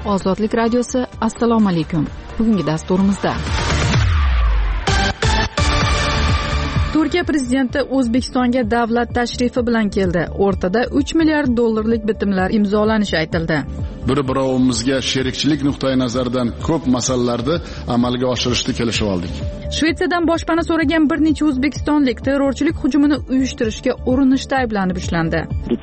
Ozodlik radiosi, assalomu alaykum. Bugungi dasturimizda Turkiya prezidenti O'zbekistonga davlat tashrifi bilan keldi. O'rtada 3 milliard dollarlik bitimlar imzolanishi aytildi. Bir-birovimizga sherikchilik nuqtai nazaridan ko'p masalalarni amalga oshirishni kelishib oldik. Shvetsiyadan boshpana so'ragan bir necha o'zbekistonlik terrorchilik hujumini uyushtirishga urinishda ayblanib ushlandi.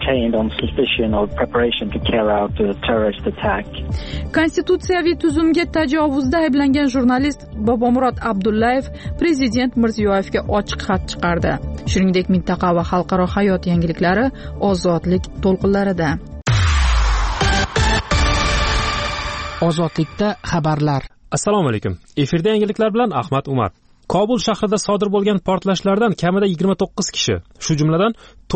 Konstitutsiyaviy tuzumga tajovuzda ayblangan jurnalist Bobomurod Abdullayev prezident Mirziyoyevga ochiq xat chiqardi. Shuningdek, mintaqa va xalqaro hayot yangiliklari ozodlik to'lqinlarida. Ozodlikda xabarlar. Assalomu alaykum. Efirda yangiliklar bilan Ahmad Umar. Kobul shahrida sodir bo'lgan portlashlardan kamida 29 kishi, shu jumladan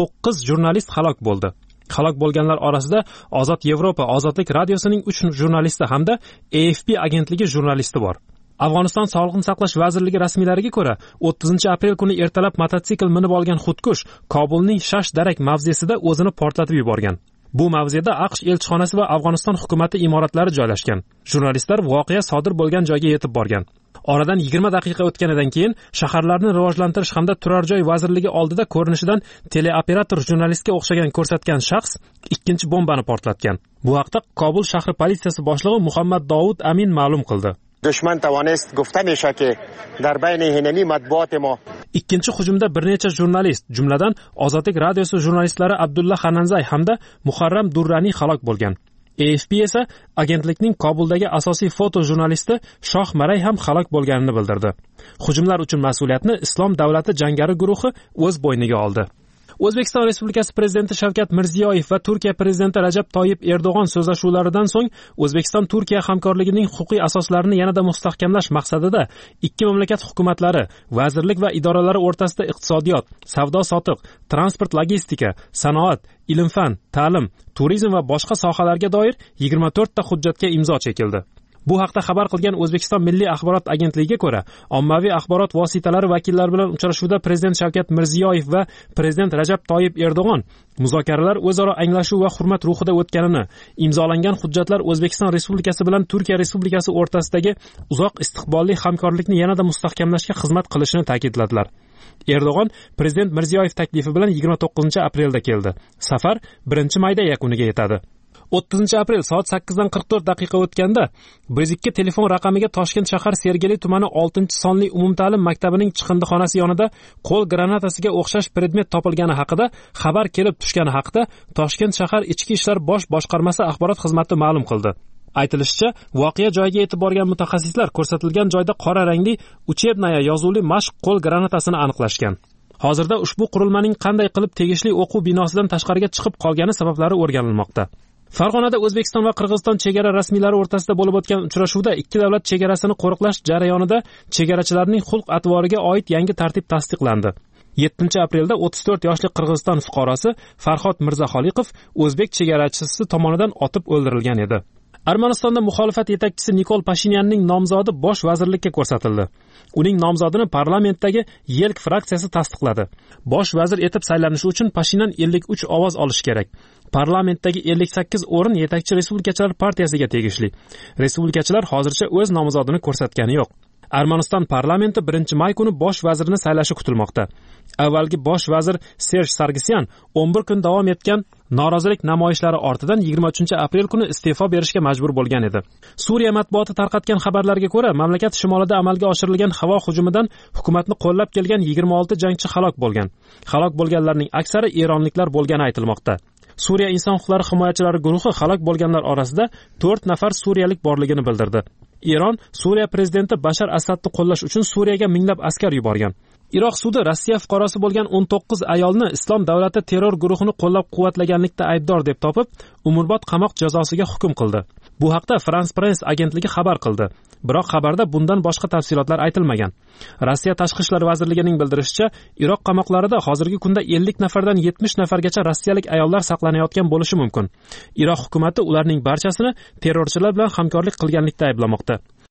9 jurnalist halok bo'ldi. Halok bo'lganlar orasida Ozod Yevropa ozodlik radiosining 3 jurnalisti hamda AFP agentligi jurnalisti bor. Afg'oniston Sog'liqni saqlash vazirligi rasmiylariga ko'ra, 30-aprel kuni ertalab mototsikl minib olgan xudkush Kobulning Shash-Darak mavzesida o'zini portlatib yuborgan. Bu mavzeda AQSh elchixonasi va Afg'oniston hukumati imoratlari joylashgan. Jurnalistlar voqea sodir bo'lgan joyga yetib borgan. Oradan 20 daqiqa o'tganidan keyin shaharlarni rivojlantirish hamda turar joy vazirligi oldida ko'rinishidan teleoperator jurnalistga o'xshagan ko'rsatgan shaxs ikkinchi bombani portlatgan. Bu haqda Kobul shahri politsiyasi boshlig'i Muhammad Dovud Amin ma'lum qildi. Dushman توانست گفته میشه که در بین هنمی مطبوعات ما ikkinchi hujumda bir necha jurnalist, jumladan Ozodlik radiosi jurnalistlari Abdulla Xananzay hamda Muharram Durrani halok bo'lgan. AFP esa agentlikning Kobuldagi asosiy foto jurnalisti Shoh Maray ham halok bo'lganini bildirdi. Hujumlar uchun mas'uliyatni Islom davlati jangari guruhi o'z bo'yniga oldi. O'zbekiston Respublikasi prezidenti Shavkat Mirziyoyev va Turkiya prezidenti Rajab Toyyib Erdo'g'on so'zlashuvlaridan so'ng O'zbekiston-Turkiya hamkorligining huquqiy asoslarini yanada mustahkamlash maqsadida ikki mamlakat hukumatlari, vazirlik va idoralari o'rtasida iqtisodiyot, savdo-sotiq, transport, logistika, sanoat, ilm-fan, ta'lim, turizm va boshqa sohalarga doir 24 ta hujjatga imzo chekildi. Bu haqda xabar qilgan O'zbekiston Milliy axborot agentligiga ko'ra, ommaviy axborot vositalari vakillari bilan uchrashuvda prezident Shavkat Mirziyoyev va prezident Rajab Toyyib Erdo'g'on muzokaralar o'zaro anglashuv va hurmat ruhida o'tganini, imzolangan hujjatlar O'zbekiston Respublikasi bilan Turkiya Respublikasi o'rtasidagi uzoq istiqbolli hamkorlikni yanada mustahkamlashga xizmat qilishini ta'kidladilar. Erdo'g'on prezident Mirziyoyev taklifi bilan 29-aprelda keldi. Safar 1-mayda yakuniga yetadi. 30-aprel soat 8:44 o'tganda Bezikka telefon raqamiga Toshkent shahar Sergeli tumani 6-sonli umumta'lim maktabining chiqindixonasi yonida qo'l granatasiga o'xshash predmet topilgani haqida xabar kelib tushgani haqida Toshkent shahar Ichki ishlar bosh boshqarmasi axborot xizmati ma'lum qildi. Aytilishicha, voqea joyiga yetib borgan mutaxassislar ko'rsatilgan joyda qora rangli uchebnaya yozuvli mashq qo'l granatasini aniqlashgan. Hozirda ushbu qurilmaning qanday qilib tegishli o'quv binosidan tashqariga chiqib qolgani sabablari o'rganilmoqda. Farg'onada O'zbekiston va Qirg'iziston chegara rasmiylari o'rtasida bo'lib o'tgan uchrashuvda ikki davlat chegarasini qo'riqlash jarayonida chegarachilarning xulq-atvoriga oid yangi tartib tasdiqlandi. 7-aprelda 34 yoshli Qirg'iziston fuqarosi Farhod Mirzaxoliqov o'zbek chegarachisi tomonidan otib o'ldirilgan edi. Armanistonda muxolifat yetakchisi Nikol Pashinyanning nomzodi bosh vazirlikka ko'rsatildi. Uning nomzodini parlamentdagi Yelk fraksiyasi tasdiqladi. Bosh vazir etib saylanishi uchun Pashinyan 53 ovoz olishi kerak. Parlamentdagi 58 o'rin yetakchi Respublikachilar partiyasiga tegishli. Respublikachilar hozircha o'z nomzodini ko'rsatgani yo'q. Armaniston parlamenti 1-may kuni bosh vazirni saylashi kutilmoqda. Avvalgi bosh vazir Serj Sargsyan 11 kun davom etgan norozilik namoyishlari ortidan 23-aprel kuni iste'fo berishga majbur bo'lgan edi. Suriya matbuoti tarqatgan xabarlarga ko'ra, mamlakat shimolida amalga oshirilgan havo hujumidan hukumatni qo'llab kelgan 26 jangchi halok bo'lgan. Halok bo'lganlarning aksari eronliklar bo'lgani aytilmoqda. Suriya inson huquqlari himoyachilari guruhi halok bo'lganlar orasida 4 nafar suriyalik borligini bildirdi. Eron Suriya prezidenti Bashar Asadni qo'llash uchun Suriyaga minglab askar yuborgan. Iroq sudi Rossiya fuqarosi bo'lgan 19 ayolni Islom davlati terror guruhini qo'llab-quvvatlaganlikda aybdor deb topib, umrbod qamoq jazosiga hukm qildi. Bu haqda France Press agentligi xabar qildi. Biroq xabarda bundan boshqa tafsilotlar aytilmagan. Rossiya Tashqi ishlar vazirligining bildirishicha, Iroq qamoqlarida hozirgi kunda 50 nafardan 70 nafargacha rossiyalik ayollar saqlanayotgan bo'lishi mumkin. Iroq hukumatı ularning barchasini terrorchilar bilan hamkorlik qilganlikda ayblamoqda.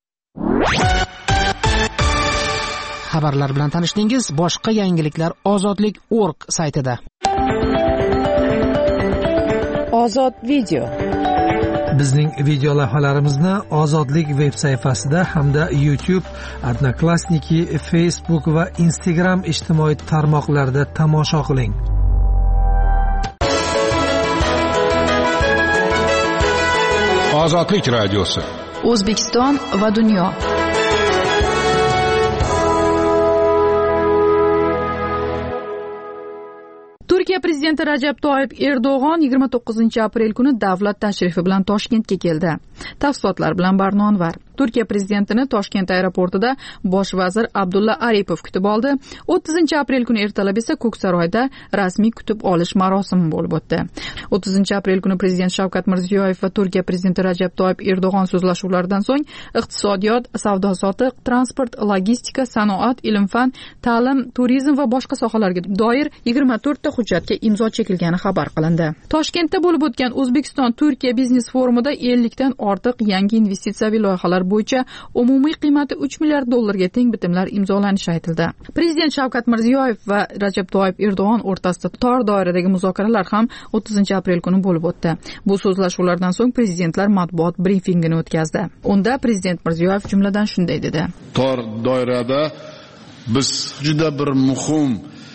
Xabarlar bilan tanishdingiz. Boshqa yangiliklar ozodlik.org saytida. Ozod video. Bizning video lavhalarimizni Ozodlik veb sayfasida hamda YouTube, Odnoklassniki, Facebook va Instagram ijtimoiy tarmoqlarida tomosha qiling. Ozodlik radiosi. O'zbekiston va dunyo. Turkiya prezidenti Rajab Toyyib Erdo'g'on 29-aprel kuni davlat tashrifi bilan Toshkentga keldi. Tafsilotlar bilan Barnonvar. Turkiya prezidentini Toshkent aeroportida bosh vazir Abdulla Aripov kutib oldi. 30-aprel kuni ertalab esa Ko'ksaroyda rasmiy kutib olish marosimi bo'lib o'tdi. 30-aprel kuni prezident Shavkat Mirziyoyev va Turkiya prezidenti Rajab Toyyib Erdo'g'on so'zlashuvlaridan so'ng iqtisodiyot, savdo-sotiq, transport, logistika, sanoat, ilm-fan, ta'lim, turizm va boshqa sohalarga doir 24 ta hujjatga imzo chekilgani xabar qilindi. Toshkentda bo'lib o'tgan O'zbekiston-Turkiya biznes forumida 50 dan ortiq yangi investitsiyaviy loyihalar bo'yicha umumiy qiymati 3 milliard dollarga teng bitimlar imzolanishi aytildi. Prezident Shavkat Mirziyoyev va Rajab Toyyib Erdo'g'on o'rtasida tor doiradagi muzokaralar ham 30-aprel kuni bo'lib o'tdi. Bu so'zlashuvlardan so'ng prezidentlar matbuot brifingini o'tkazdi. Unda prezident Mirziyoyev jumladan shunday dedi: Tor doirada biz juda bir muhim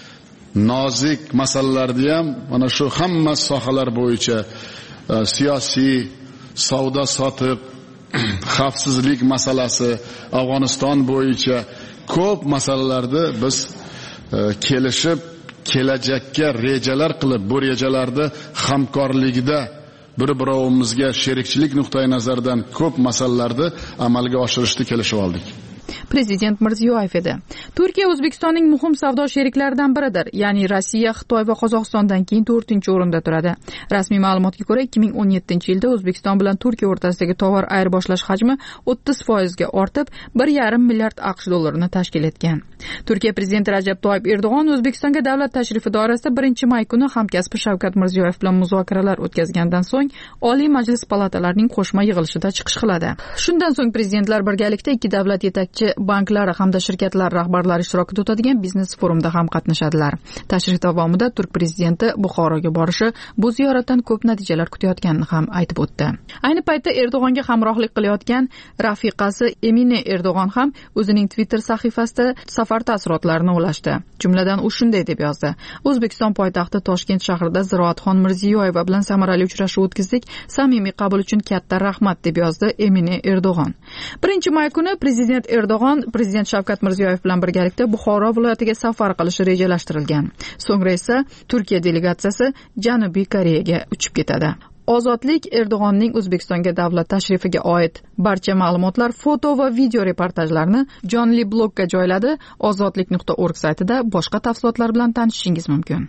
nozik masalalarni ham mana shu hamma sohalar bo'yicha siyosiy, savdo sotiq, xavfsizlik masalasi, Afg'oniston bo'yicha ko'p masalalarda biz kelishib, kelajakka rejalar qilib, bu rejalarni hamkorlikda bir-birovimizga sherikchilik nuqtai nazaridan ko'p masalalarni amalga oshirishni kelishib oldik. Prezident Mirziyoyev edi. Turkiya O'zbekistonning muhim savdo sheriklaridan biridir. Ya'ni Rossiya, Xitoy va Qozog'istondan keyin 4-o'rinda turadi. Rasmiy ma'lumotga ko'ra 2017-yilda O'zbekiston bilan Turkiya o'rtasidagi tovar ayirboshlash hajmi 30% ga ortib, 1,5 milliard AQSh dollarini tashkil etgan. Turkiya prezidenti Rajab Toyyib Erdo'g'on O'zbekistonga davlat tashrifi doirasida 1-may kuni hamkasbi Shavkat Mirziyoyev bilan muzokaralar o'tkazgandan so'ng Oliy Majlis palatalarining qo'shma yig'ilishida chiqish qiladi. Shundan so'ng prezidentlar birgalikda ikki davlat yetakchi banklari hamda shirkatlar rahbarlari ishtirokida o'tadigan biznes forumda ham qatnashadilar. Tashrif davomida Turk prezidenti Buxoroga borishi bu ziyoratdan ko'p natijalar kutayotganini ham aytib o'tdi. Ayni paytda Erdo'g'onga hamrohlik qilayotgan rafiqasi Emine Erdo'g'on ham o'zining Twitter sahifasida safar taassurotlarini ulashdi. Jumladan u shunday deb yozdi: O'zbekiston poytaxti Toshkent shahrida Ziroatxon Mirziyoyeva bilan samarali uchrashuv o'tkazdik. Samimiy qabul uchun katta rahmat deb yozdi Emine Erdo'g'on. 1-may kuni prezident Erdo'g'on prezident Shavkat Mirziyoyev bilan birgalikda Buxoro viloyatiga safar qilishi rejalashtirilgan. So'ngra esa Turkiya delegatsiyasi Janubiy Koreyaga uchib ketadi. Ozodlik Erdo'g'onning O'zbekistonga davlat tashrifiga oid barcha ma'lumotlar, foto va video reportajlarni jonli blogga joyladi. Ozodlik.org saytida boshqa tafsilotlar bilan tanishishingiz mumkin.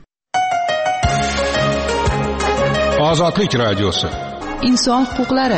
Ozodlik radiosi. Inson huquqlari.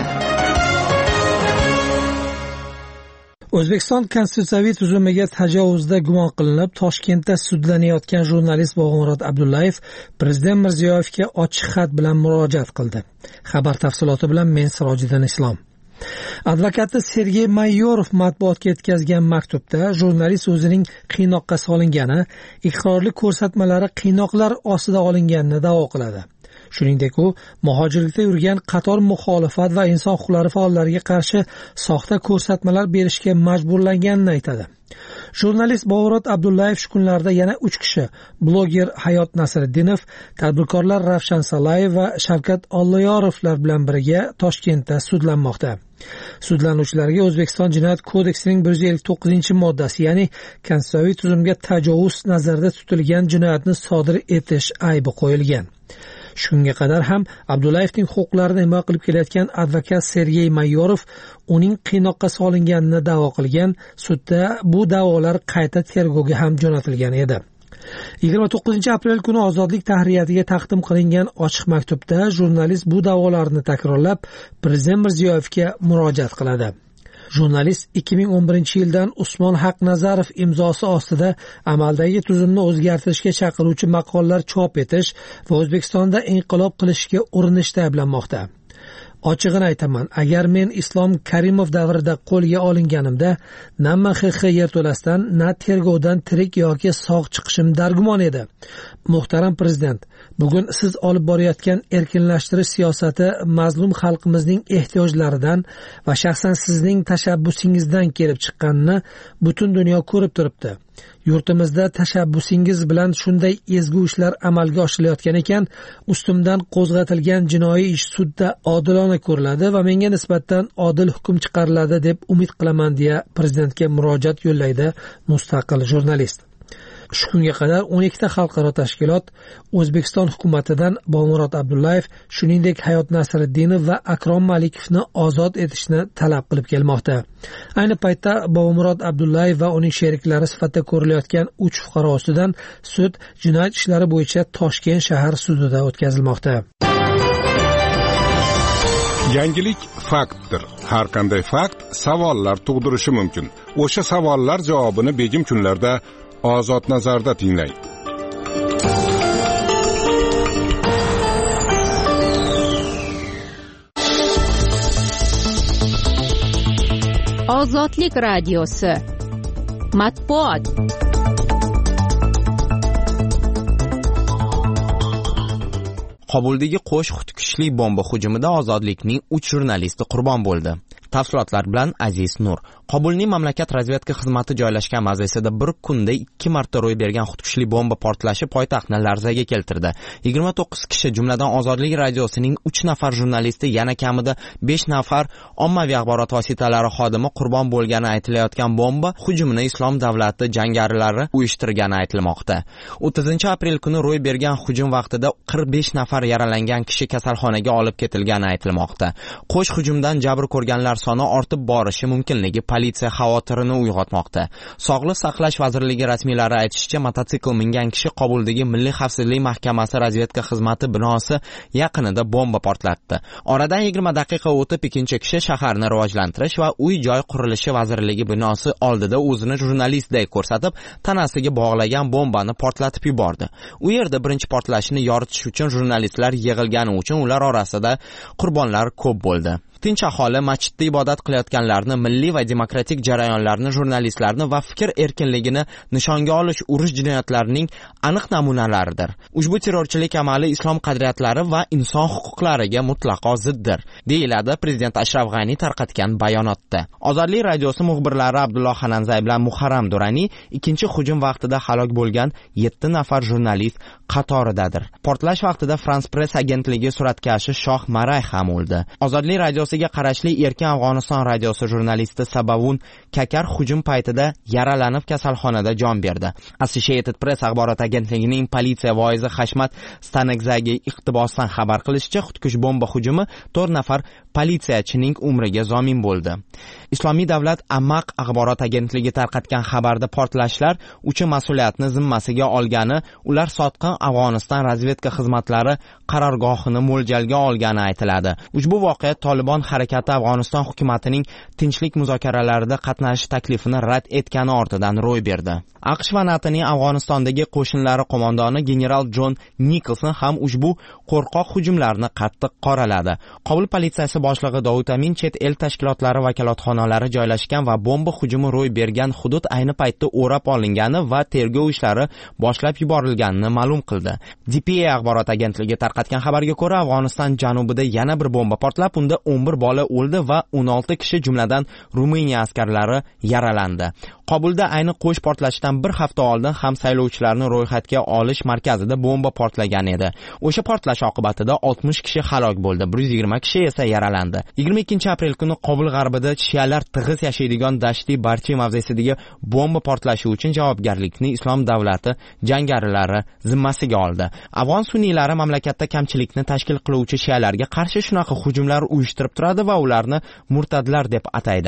O'zbekiston konstitutsiyaviy tuzumiga tajovuzda gumon qilinib Toshkentda sudlanayotgan jurnalist Bobomurod Abdullayev prezident Mirziyoyevga ochiq xat bilan murojaat qildi. Xabar tafsiloti bilan men Sirojiddin Islom. Advokati Sergey Mayorov matbuotga yetkazgan maktubda jurnalist o'zining qiynoqqa solingani, iqrorli ko'rsatmalari qiynoqlar ostida olinganini da'vo qiladi. Shuningdek, u muhojirlikda yurgan qator muxolifat va inson huquqlari faollariga qarshi soxta ko'rsatmalar berishga majburlanganini aytadi. Jurnalist Bobomurod Abdullayev shu kunlarda yana 3 kishi, bloger Hayot Nasriddinov, tadbirkorlar Ravshan Salayev va Shavkat Olloyorovlar bilan birga Toshkentda sudlanmoqda. Sudlanuvchilarga O'zbekiston Jinoyat kodeksining 159-moddasi, ya'ni konstitutsiyaviy tuzumga tajovuz nazarda tutilgan jinoyatni sodir etish aybi qo'yilgan. Shunga qadar ham Abdullayevning huquqlarini himoya qilib kelayotgan advokat Sergey Mayorov uning qiynoqqa solinganini da'vo qilgan. Sudda bu da'volar qayta tergovga ham jo'natilgan edi. 29-aprel kuni Ozodlik tahriyatiga taqdim qilingan ochiq maktubda jurnalist bu da'volarni takrorlab prezident Mirziyoyevga murojaat qiladi. Jurnalist 2011-yildan Usmon Haqnazarov imzosi ostida amaldagi tuzumni o'zgartirishga chaqiruvchi maqolalar chop etish va O'zbekistonda inqilob qilishga urinishda ayblanmoqda. Ochig'ini aytaman, agar men Islom Karimov davrida qo'lga olinganimda na MXX yerto'lasidan, na tergovdan tirik yoki sog' chiqishim dargumon edi. Muhtaram prezident, bugun siz olib borayotgan erkinlashtirish siyosati mazlum xalqimizning ehtiyojlaridan va shaxsan sizning tashabbusingizdan kelib chiqqanini butun dunyo ko'rib turibdi. Yurtimizda tashabbusingiz bilan shunday ezgu ishlar amalga oshirilayotgan ekan, ustimdan qo'zg'atilgan jinoiy ish sudda odilona ko'riladi va menga nisbatan odil hukm chiqariladi deb umid qilaman, deya prezidentga murojaat yo'llaydi mustaqil jurnalist. Shu kunga qadar 12 ta xalqaro tashkilot O'zbekiston hukumatidan Bobomurod Abdullayev, shuningdek Hayot Nasriddinov va Akrom Malikovni ozod etishni talab qilib kelmoqda. Ayni paytda Bobomurod Abdullayev va uning sheriklari sifatida ko'rilayotgan 3 fuqaro ustidan sud jinoyat ishlari bo'yicha Toshkent shahar sudida o'tkazilmoqda. Yangilik faktdir. Har qanday fakt savollar tug'dirishi mumkin. O'sha savollar javobini begim kunlarda Ozod nazarda tinglang. Ozodlik radiosi. Matbuot. Qobuldagi qo'sh xudkushli bomba hujumida Ozodlikning 3 jurnalisti qurbon bo'ldi. Tafsilotlar bilan Aziz Nur. Qobulning mamlakat razvedka xizmati joylashgan mavzesida bir kunda 2 marta ro'y bergan xudkushli bomba portlashi poytaxtni larzaga keltirdi. 29 kishi, jumladan Ozodlik radiosining 3 nafar jurnalisti, yana kamida 5 nafar ommaviy axborot vositalari xodimi qurbon bo'lgani aytilayotgan bomba hujumini Islom davlati jangarilari uyushtirgani aytilmoqda. 30-aprel kuni ro'y bergan hujum vaqtida 45 nafar yaralangan kishi kasalxonaga olib ketilgani aytilmoqda. Qo'sh hujumdan jabr ko'rganlar soni ortib borishi mumkinligi politsiya xavotirini uyg'otmoqda. Sog'liqni saqlash vazirligi rasmiylari aytishicha, mototsikl mingan kishi Qobuldagi Milliy xavfsizlik mahkamasi razvedka xizmati binosi yaqinida bomba portlatdi. Oradan 20 daqiqa o'tib ikkinchi kishi shaharni rivojlantirish va uy-joy qurilishi vazirligi binosi oldida o'zini jurnalistdek ko'rsatib, tanasiga bog'lagan bombani portlatib yubordi. U yerda birinchi portlashni yoritish uchun jurnalistlar yig'ilgani uchun ular orasida qurbonlar ko'p bo'ldi. Tinch aholi masjidda ibodat qilayotganlarni, milliy va demokratik jarayonlarni, jurnalistlarni va fikr erkinligini nishonga olish urush jinoyatlarining aniq namunalaridir. Ushbu terrorchilik amali islom qadriyatlari va inson huquqlariga mutlaqo ziddir, deyiladi prezident Ashraf G'ani tarqatgan bayonotda. Ozodlik radiosi muxbirlari Abdulloh Xananzay bilan Muharram Durani ikkinchi hujum vaqtida halok bo'lgan 7 nafar jurnalist qatoridadir. Portlash vaqtida France Press agentligi suratkashi Shoh Maray ham o'ldi. Ozodlik radiosi qarashli Erkin Afg'oniston radiosi jurnalisti Sabavun Kakar hujum paytida yaralanib kasalxonada jon berdi. Associated Press axborot agentligining politsiya voizi Hashmat Stanekzagi iqtibosdan xabar qilishicha, xudkush bomba hujumi 4 nafar politsiyachining umriga zomin bo'ldi. Islomiy davlat Ammaq axborot agentligi tarqatgan xabarda portlashlar uchun mas'uliyatni zimmasiga olgani, ular sotqin Afg'oniston razvedka xizmatlari qarorgohini mo'ljalga olgani aytiladi. Ushbu voqea Tolibon harakati Afg'oniston hukumatining tinchlik muzokaralarida qatnashish taklifini rad etgani ortidan ro'y berdi. AQSh va NATOning Afg'onistondagi qo'shinlari qo'mondoni general John Nicholson ham ushbu qo'rqoq hujumlarni qattiq qoraladi. Qobul politsiyasi boshlig'i Dovud Amin chet el tashkilotlari vakolatxonalari joylashgan va bomba hujumi ro'y bergan hudud ayni paytda o'rab olingani va tergov ishlari boshlab yuborilganini ma'lum qildi. DPA axborot agentligi tarqatgan xabarga ko'ra, Afg'oniston janubida yana bir bomba portlab, unda 11 bola o'ldi va 16 kishi, jumladan Ruminiya askarlari yaralandi. Qobulda ayni qo'sh portlashdan bir hafta oldin ham saylovchilarni ro'yxatga olish markazida bomba portlagan edi. O'sha portlash oqibatida 60 kishi halok bo'ldi, 120 kishi esa yaralandi. 22-aprel kuni Qobul g'arbida shialar tig'iz yashaydigan Dashti Barchi mavzesidagi bomba portlashi uchun javobgarlikni Islom davlati jangarilari zimmasiga oldi. Afg'on sunniylari mamlakatda kamchilikni tashkil qiluvchi shialarga qarshi shunaqa hujumlar uyushtirib turadi va ularni murtadlar deb ataydi.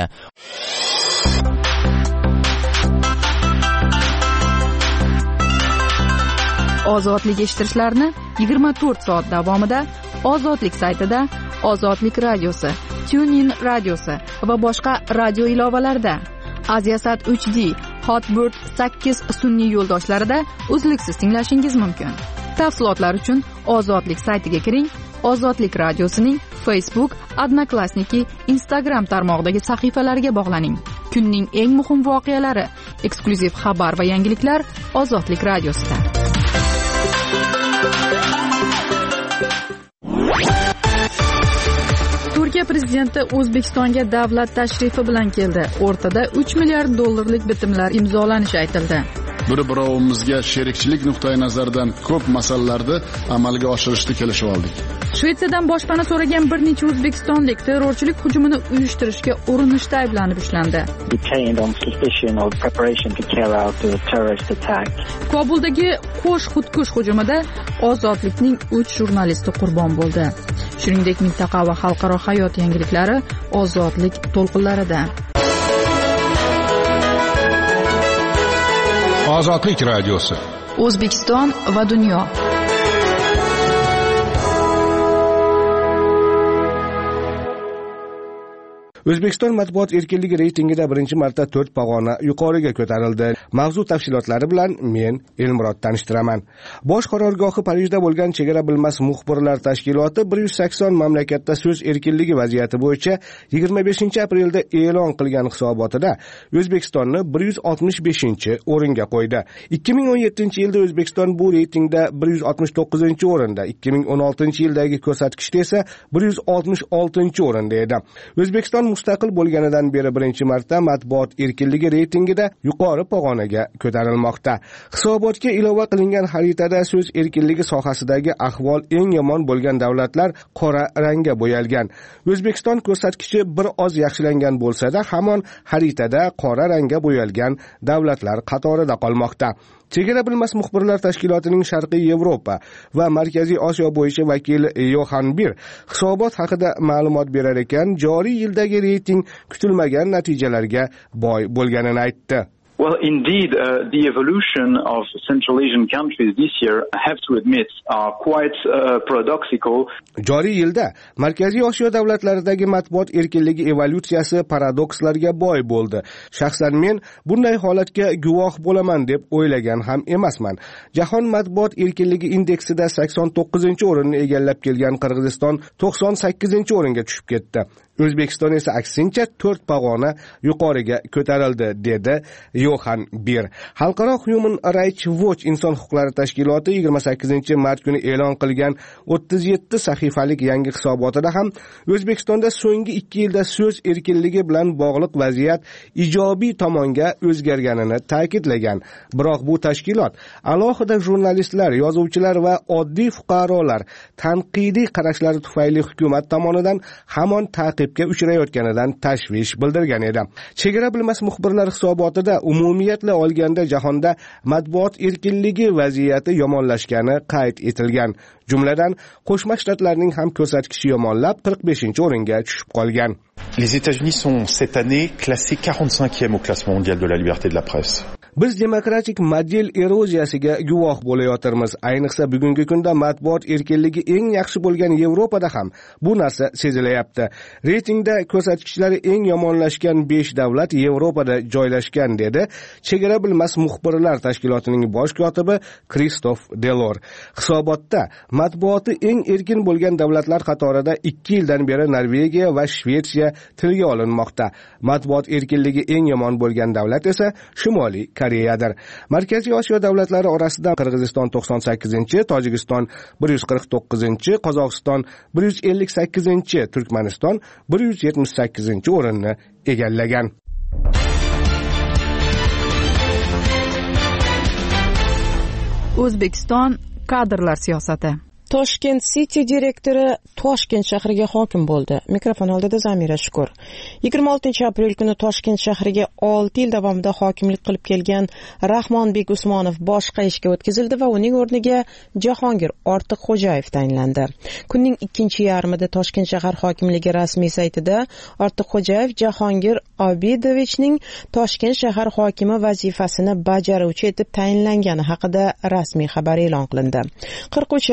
Ozodlik eshittirishlarni 24 soat davomida Ozodlik saytida, Ozodlik radiosi, TuneIn radiosi va boshqa radio ilovalarida, Aziasat 3D, Hotbird 8 sun'iy yo'ldoshlarida uzluksiz tinglashingiz mumkin. Tafsilotlar uchun Ozodlik saytiga kiring Ozodlik radiosining Facebook, Odnoklassniki, Instagram tarmog'idagi sahifalariga bog'laning. Kunning eng muhim voqealari, eksklyuziv xabar va yangiliklar Ozodlik radiosida. Turkiya prezidenti O'zbekistonga davlat tashrifi bilan keldi. O'rtada 3 milliard dollarlik bitimlar imzolanishi aytildi. Bir-birovimizga sherikchilik nuqtai nazaridan ko'p masalalarni amalga oshirishni kelishib oldik. Shvetsiyadan boshpana so'ragan bir necha o'zbekistonlik terrorchilik hujumini uyushtirishga urinishda ayblanib ushlandi. Kobuldagi qo'sh xudkush hujumida Ozodlikning 3 jurnalisti qurbon bo'ldi. Shuningdek, mintaqa va xalqaro hayot yangiliklari Ozodlik to'lqinlarida. Ozodlik radiosi. O'zbekiston va dunyo. O'zbekiston matbuot erkinligi reytingida birinchi marta 4 pog'ona yuqoriga ko'tarildi. Mavzu tafsilotlari bilan men Elmurod tanishtiraman. Bosh qarorgohi Parijda bo'lgan Chegara bilmas muxbirlar tashkiloti 180 mamlakatda so'z erkinligi vaziyati bo'yicha 25-aprelda e'lon qilgan hisobotida O'zbekistonni 165-o'ringa qo'ydi. 2017-yilda O'zbekiston bu reytingda 169-o'rinda, 2016-yildagi ko'rsatkichda esa 166-o'rinda edi. O'zbekiston mustaqil bo'lganidan beri birinchi marta matbuot erkinligi reytingida yuqori pog'onaga ko'tarilmoqda. Hisobotga ilova qilingan xaritada so'z erkinligi sohasidagi ahvol eng yomon bo'lgan davlatlar qora rangga bo'yalgan. O'zbekiston ko'rsatkichi bir oz yaxshilangan bo'lsa-da, hamon xaritada qora rangga bo'yalgan davlatlar qatorida qolmoqda. Chegara bilmas muxbirlar tashkilotining Sharqiy Yevropa va Markaziy Osiyo bo'yicha vakili Yohan Bir hisobot haqida ma'lumot berar ekan, joriy yildagi reyting kutilmagan natijalarga boy bo'lganini aytdi. Well, indeed, the evolution of Central Asian countries this year, I have to admit, are quite paradoxical. Joriy yilda Markaziy Osiyo davlatlaridagi matbuot erkinligi evolyutsiyasi paradokslarga boy bo'ldi. Shaxsan men bunday holatga guvoh bo'laman deb o'ylagan ham emasman. Jahon matbuot erkinligi indeksida 89-o'rinni egallab kelgan Qirg'iziston 98-o'ringa tushib ketdi. O'zbekiston esa aksincha 4 pog'ona yuqoriga ko'tarildi, dedi Yohan Bir. Xalqaro Human Rights Watch inson huquqlari tashkiloti 28-mart kuni e'lon qilgan 37 sahifalik yangi hisobotida ham O'zbekistonda so'nggi 2 yilda so'z erkinligi bilan bog'liq vaziyat ijobiy tomonga o'zgarganini ta'kidlagan. Biroq bu tashkilot alohida jurnalistlar, yozuvchilar va oddiy fuqarolar tanqidiy qarashlari tufayli hukumat tomonidan hamon ta'qibga uchrayotganidan tashvish bildirgan edi. Chegara bilmas muxbirlar hisobotida umumiyatla olganda jahonda matbuot erkinligi vaziyati yomonlashgani qayd etilgan. Jumladan, Qo'shma Shtatlarning ham ko'rsatkichi yomonlab 45-o'ringa tushib qolgan. Les États-Unis sont cette année classés 45e au classement mondial de la liberté de la presse. Biz demokratik model eroziyasiga guvoh bo'layotirmiz. Ayniqsa bugungi kunda matbuot erkinligi eng yaxshi bo'lgan Yevropada ham bu narsa sezilayapti. Reytingda ko'rsatkichlari eng yomonlashgan 5 davlat Yevropada joylashgan, dedi Chegara bilmas muxbirlar tashkilotining bosh kotibi Kristof Delor. Hisobotda matbuoti eng erkin bo'lgan davlatlar qatorida 2 yildan beri Norvegiya va Shvetsiya tilga olinmoqda. Matbuot erkinligi eng yomon bo'lgan davlat esa Shimoliy Koreyadir. Markaziy Osiyo davlatlari orasida Qirg'iziston 98-chi, Tojikiston 149-chi, Qozog'iston 158-chi, Turkmaniston 178-chi o'rinni egallagan. O'zbekiston kadrlar siyosati. Toshkent City direktori Toshkent shahriga hokim bo'ldi. Mikrofon oldida Zamira Shukur. 26-aprel kuni Toshkent shahriga 6 yil davomida hokimlik qilib kelgan Rahmonbek Usmonov boshqa ishga o'tkazildi va uning o'rniga Jahongir Ortiqxo'jayev tayinlandi. Kunning ikkinchi yarmida Toshkent shahar hokimligi rasmiy saytida Ortiqxo'jayev Jahongir Obidovichning Toshkent shahar hokimi vazifasini bajaruvchi etib tayinlangani haqida rasmiy xabar e'lon qilindi. 43 yashar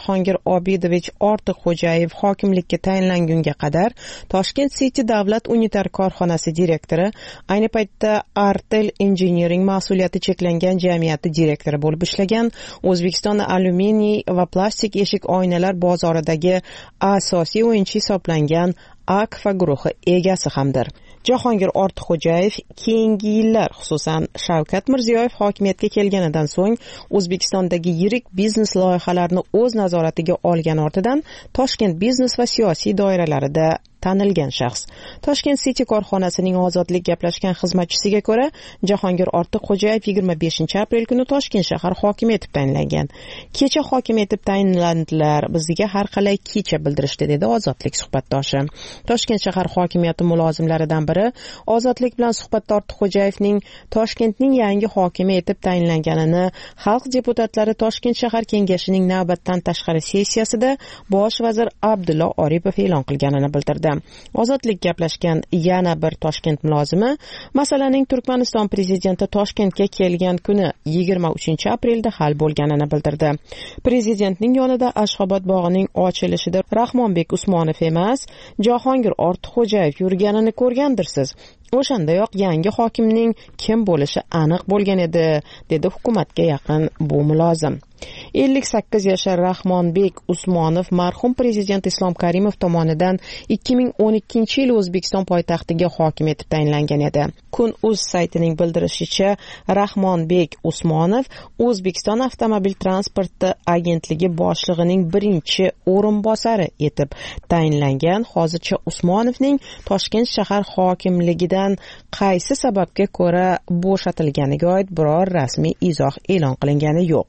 Jahongir Obidovich Ortiqxo'jayev hokimlikka tayinlangunga qadar Toshkent City davlat unitar korxonasi direktori, ayni paytda Artel Engineering mas'uliyati cheklangan jamiyati direktori bo'lib ishlagan, O'zbekiston alyuminiy va plastik eshik oynalar bozoridagi asosiy o'yinchi hisoblangan Akfa guruhi egasi hamdir. Jahongir Ortiqxo'jayev keyingi yillar, xususan Shavkat Mirziyoyev hokimiyatga kelganidan so'ng O'zbekistondagi yirik biznes loyihalarini o'z nazoratiga olgan ortidan Toshkent biznes va siyosiy doiralarida tanilgan shaxs. Toshkent City korxonasining ozodlik gaplashgan xizmatchisiga ko'ra, Jahongir Ortiqxo'jayev 25-aprel kuni Toshkent shahar hokimi etib tayinlangan. Kecha hokim etib tayinlandilar, bizga har qalay kecha bildirishdi, dedi Ozodlik suhbatdoshi. Toshkent shahar hokimiyati mulozimlaridan biri Ozodlik bilan suhbatda Ortiqxo'jayevning Toshkentning yangi hokimi etib tayinlanganini xalq deputatlari Toshkent shahar kengashining navbatdan tashqari sessiyasida bosh vazir Abdulla Oripov e'lon qilganini bildirdi. Ozodlik gaplashgan yana bir Toshkent mulozimi masalaning Turkmaniston prezidenti Toshkentga kelgan kuni 23-aprelda hal bo'lganini bildirdi. Prezidentning yonida Ashxobod bog'ining ochilishida Rahmonbek Usmonov emas, Jahongir Ortiqxo'jayev yurganini ko'rgandirsiz. O'shandayoq yangi hokimning kim bo'lishi aniq bo'lgan edi, dedi hukumatga yaqin bu mulozim. 58 yashar Rahmonbek Usmonov marhum prezident Islom Karimov tomonidan 2012-yil O'zbekiston poytaxtiga hokim etib tayinlangan edi. Kun.uz saytining bildirishicha, Rahmonbek Usmonov O'zbekiston avtomobil transporti agentligi boshlig'ining birinchi o'rinbosari etib tayinlangan. Hozircha Usmonovning Toshkent shahar hokimligidan qaysi sababga ko'ra bo'shatilganiga oid biror rasmiy izoh e'lon qilingani yo'q.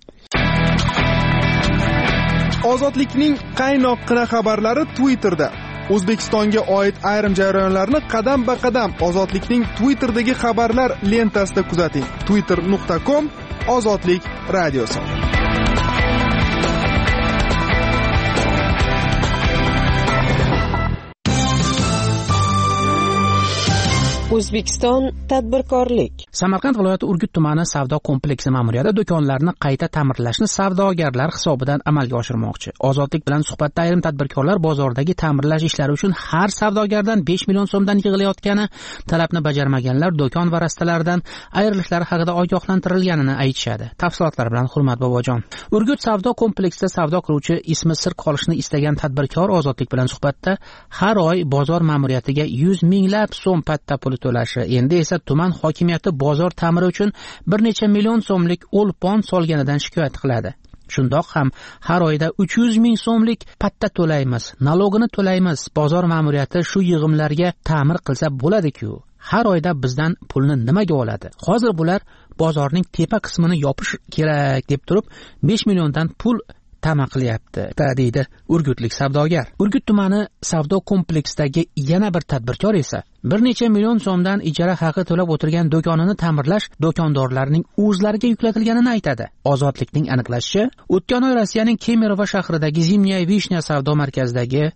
Ozodlikning qaynoqqina xabarlari Twitterda. O'zbekistonga oid ayrim jarayonlarni qadam-ba-qadam Ozodlikning Twitterdagi xabarlar lentasida kuzating. twitter.com/ozodlik radiosi. O'zbekiston tadbirkorlik. Samarqand viloyati Urgut tumani savdo kompleksi ma'muriyati do'konlarni qayta ta'mirlashni savdogarlar hisobidan amalga oshirmoqchi. Ozodlik bilan suhbatda ayrim tadbirkorlar bozordagi ta'mirlash ishlari uchun har savdogardan 5 million so'mdan yig'ilayotgani, talabni bajarmaganlar do'kon va rastalardan ayrilishlari haqida ogohlantirilganini aytishadi. Tafsilotlar bilan Hurmat Bobojon. Urgut savdo kompleksida savdo qiluvchi ismi sir qolishni istagan tadbirkor Ozodlik bilan suhbatda har oy bozor ma'muriyatiga 100 minglab so'm patta pul to'lashi, endi esa tuman hokimiyati bozor ta'miri uchun bir necha million so'mlik o'lpon solganidan shikoyat qiladi. Shundoq ham har oyda 300 ming so'mlik patta to'laymiz, nalogini to'laymiz. Bozor ma'muriyati shu yig'imlarga ta'mir qilsa bo'ladi-ku. Har oyda bizdan pulni nimaga oladi? Hozir bular bozorning tepa qismini yopish kerak deb turib 5 milliondan pul tama qilyapti, deydi urgutlik savdogar. Urgut tumani savdo kompleksidagi yana bir tadbirkor esa bir necha million so'mdan ijara haqi to'lab o'tirgan do'konini ta'mirlash do'kondorlarning o'zlariga yuklatilganini aytadi. Ozodlikning aniqlashicha, o'tgan oy Rossiyaning Kemerovo shahridagi Zimnyaya Vishnya savdo markazidagi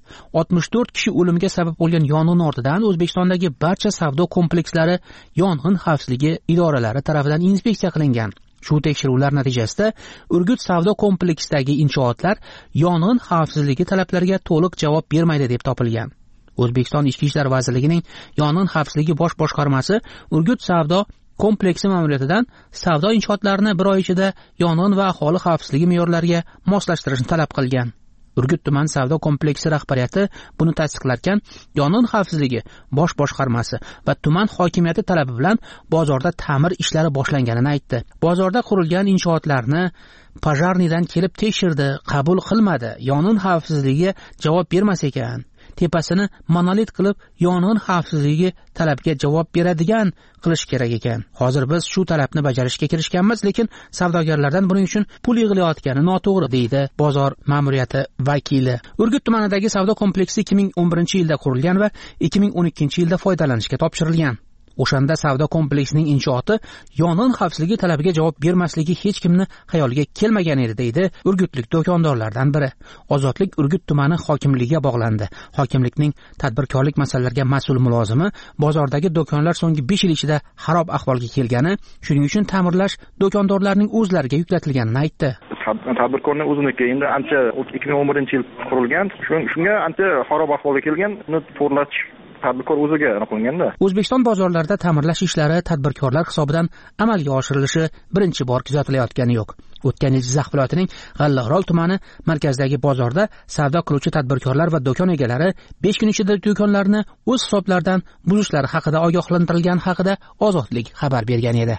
64 kishi o'limiga sabab bo'lgan yong'in ortidan O'zbekistondagi barcha savdo komplekslari yong'in xavfsizligi idoralari tomonidan inspeksiya qilingan. Shu tekshiruvlar natijasida Urgut savdo kompleksidagi inshootlar yong'in xavfsizligi talablariga to'liq javob bermaydi deb topilgan. O'zbekiston Ichki ishlar vazirligining yong'in xavfsizligi bosh boshqarmasi Urgut savdo kompleksi ma'muriyatidan savdo inshootlarini bir oy ichida yong'in va aholi xavfsizligi me'yorlariga moslashtirishni talab qilgan. Urgut tuman savdo kompleksi rahbariyati buni tasdiqlarkan, yong'in xavfsizligi bosh boshqarmasi va tuman hokimiyati talabi bilan bozorda ta'mir ishlari boshlanganini aytdi. Bozorda qurilgan inshootlarni pojarnidan kelib tekshirdi, qabul qilmadi. Yong'in xavfsizligiga javob bermas ekan. Tepasini monolit qilib yong'in xavfsizligi talabiga javob beradigan qilish kerak ekan. Hozir biz shu talabni bajarishga kirishganmiz, lekin savdogarlardan buning uchun pul yig'ilayotgani noto'g'ri, deydi bozor ma'muriyati vakili. Urgut tumanidagi savdo kompleksi 2011-yilda qurilgan va 2012-yilda foydalanishga topshirilgan. O'shanda savdo kompleksining inshooti yong'in xavfsizligi talabiga javob bermasligi hech kimni xayoliga kelmagan edi, deydi urgutlik do'kondorlardan biri. Ozodlik Urgut tumani hokimligiga bog'landi. Hokimlikning tadbirkorlik masalalariga mas'ul mulozimi bozordagi do'konlar so'nggi 5 yil ichida xarob ahvolga kelgani, shuning uchun ta'mirlash do'kondorlarning o'zlariga yuklatilganini aytdi. tadbirkorning o'ziniki. Endi ancha 2011-yil qurilgan. Shunga ancha xarob ahvolga kelgan. Uni to'g'rilash tadbirkor o'ziga qilganda. O'zbekiston bozorlarida ta'mirlash ishlari tadbirkorlar hisobidan amalga oshirilishi birinchi bor kuzatilayotgani yo'q. O'tgan yil Jizzax viloyatining G'allaorol tumani markazidagi bozorda savdo qiluvchi tadbirkorlar va do'kon egalari 5 kun ichida do'konlarni o'z hisoblaridan buzishlari haqida ogohlantirilgani haqida Ozodlik xabar bergan edi.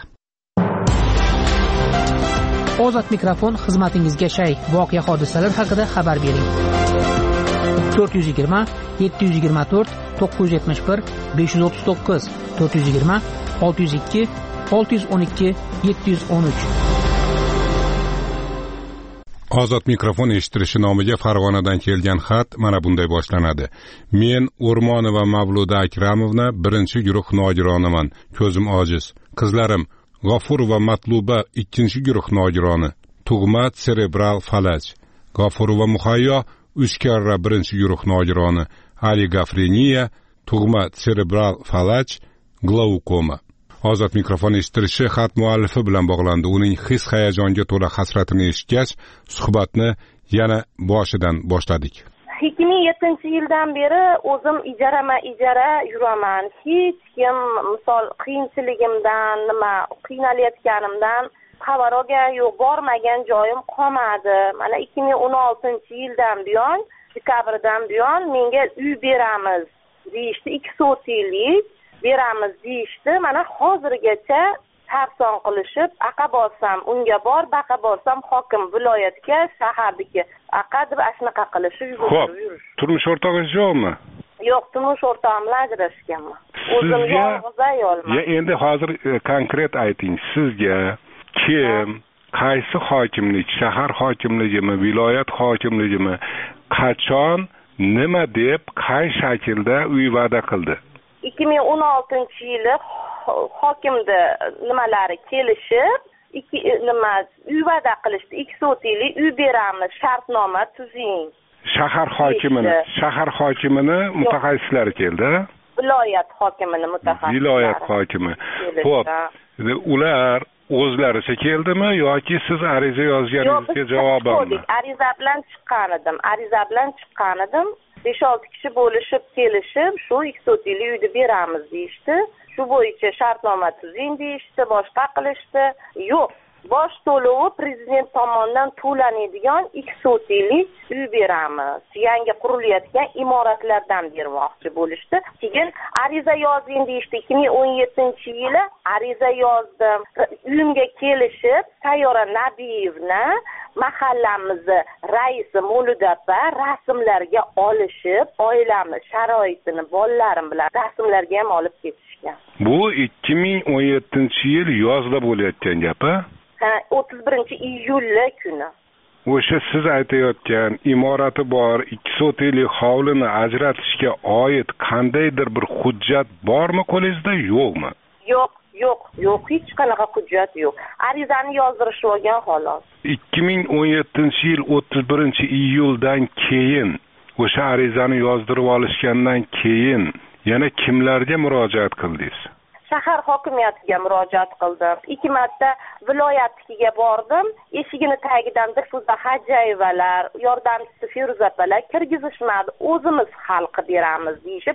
Ozod mikrofon xizmatingizga shay. Voqea hodisalar haqida xabar bering. 420 724 971 539 420 602 612 713. Ozod mikrofon eshitilishi nomiga Farg'onadan kelgan xat mana bunday boshlanadi. Men O'rmonova Mavluda Akramovna birinchi guruh nogironaman. Ko'zim ojiz. Qizlarim G'ofur va Matluba ikkinchi guruh nogironi. Tug'ma serebral falaj. G'ofur va Muhayyo 3 karra birinchi guruh nogironi. Oligofreniya, tug'ma serebral falaj, glaukoma. Ozod mikrofon eshitilishi xat muallifi bilan bog'landi. Uning his-hayajonga to'la hasratini eshitgach, suhbatni yana boshidan boshladik. 2007-yildan beri o'zim ijara yuraman. Hech kim misol qiyinchiligimdan, qiynalayotganimdan xabar olgan yo'q, bormagan joyim qolmadi. Mana 2016-yildan buyon, dekabrdan buyon menga uy beramiz deyishdi, 2 so'tiylik beramiz deyishdi. Mana hozirgacha sarson qilishib, aqa borsam unga bor, baqa borsam hokim viloyatga, shaharniki aqa deb ashnaqa qilishib yurishdi. Xo'p, turmush o'rtog'ingiz yo'qmi? Yo'q, turmush o'rtog'im bilan ajrashganman. O'zim yolg'iz ayolman. Endi hozir konkret ayting, sizga kim, qaysi hokimlik, shahar hokimligimi, viloyat hokimligimi, qachon, nima deb, qay shaklda uy va'da qildi? 2016-yili hokimda nimalari kelishib, uy va'da qilishdi, 2 so'tiylik uy beramiz, shartnoma tuzing. Shahar hokimini mutaxassislari keldi. Viloyat hokimini mutaxassislari. Viloyat hokimi. Xo'p, ular o'zlaricha keldimi yoki siz ariza yozganingizga javobmi? Ariza bilan chiqqan edim. 5-6 kishi bo'lishib kelishib, shu 2 so'tiylik uyni beramiz deyishdi. Shu bo'yicha shartnoma tuzing deyishdi, boshqa qilishdi. Yo'q, bosh to'lovi prezident tomonidan to'lanadigan 2 so'tiylik uy beramiz. Yangi qurilayotgan imoratlardan bermoqchi bo'lishdi. Keyin ariza yozing deyishdi. 2017-yili ariza yozdim. Uyimga kelishib, Sayyora Nabiyevna mahallamizni raisi Mo'ludapa rasmlarga olishib, oilamiz sharoitini bolalarim bilan rasmlarga ham olib ketishgan. Bu 2017-yil yozda bo'layotgan gap-a? 31-iyul kuni. O'sha siz aytayotgan imorati bor 2 so'tiylik hovlini ajratishga oid qandaydir bir hujjat bormi qo'lingizda, yo'qmi? Yo'q, hech qanaqa hujjat yo'q. Arizani yozdirishib olgan xolos. 2017-yil 31-iyuldan keyin, o'sha arizani yozdirib olishgandan keyin yana kimlarga murojaat qildingiz? Shahar hokimiyatiga murojaat qildim. 2 marta viloyatga bordim. Eshigini tagidan Dilfuza Hajayevalar, yordamchisi Feruza opalar kirgizishmadi. O'zimiz hal qilib beramiz deyishib,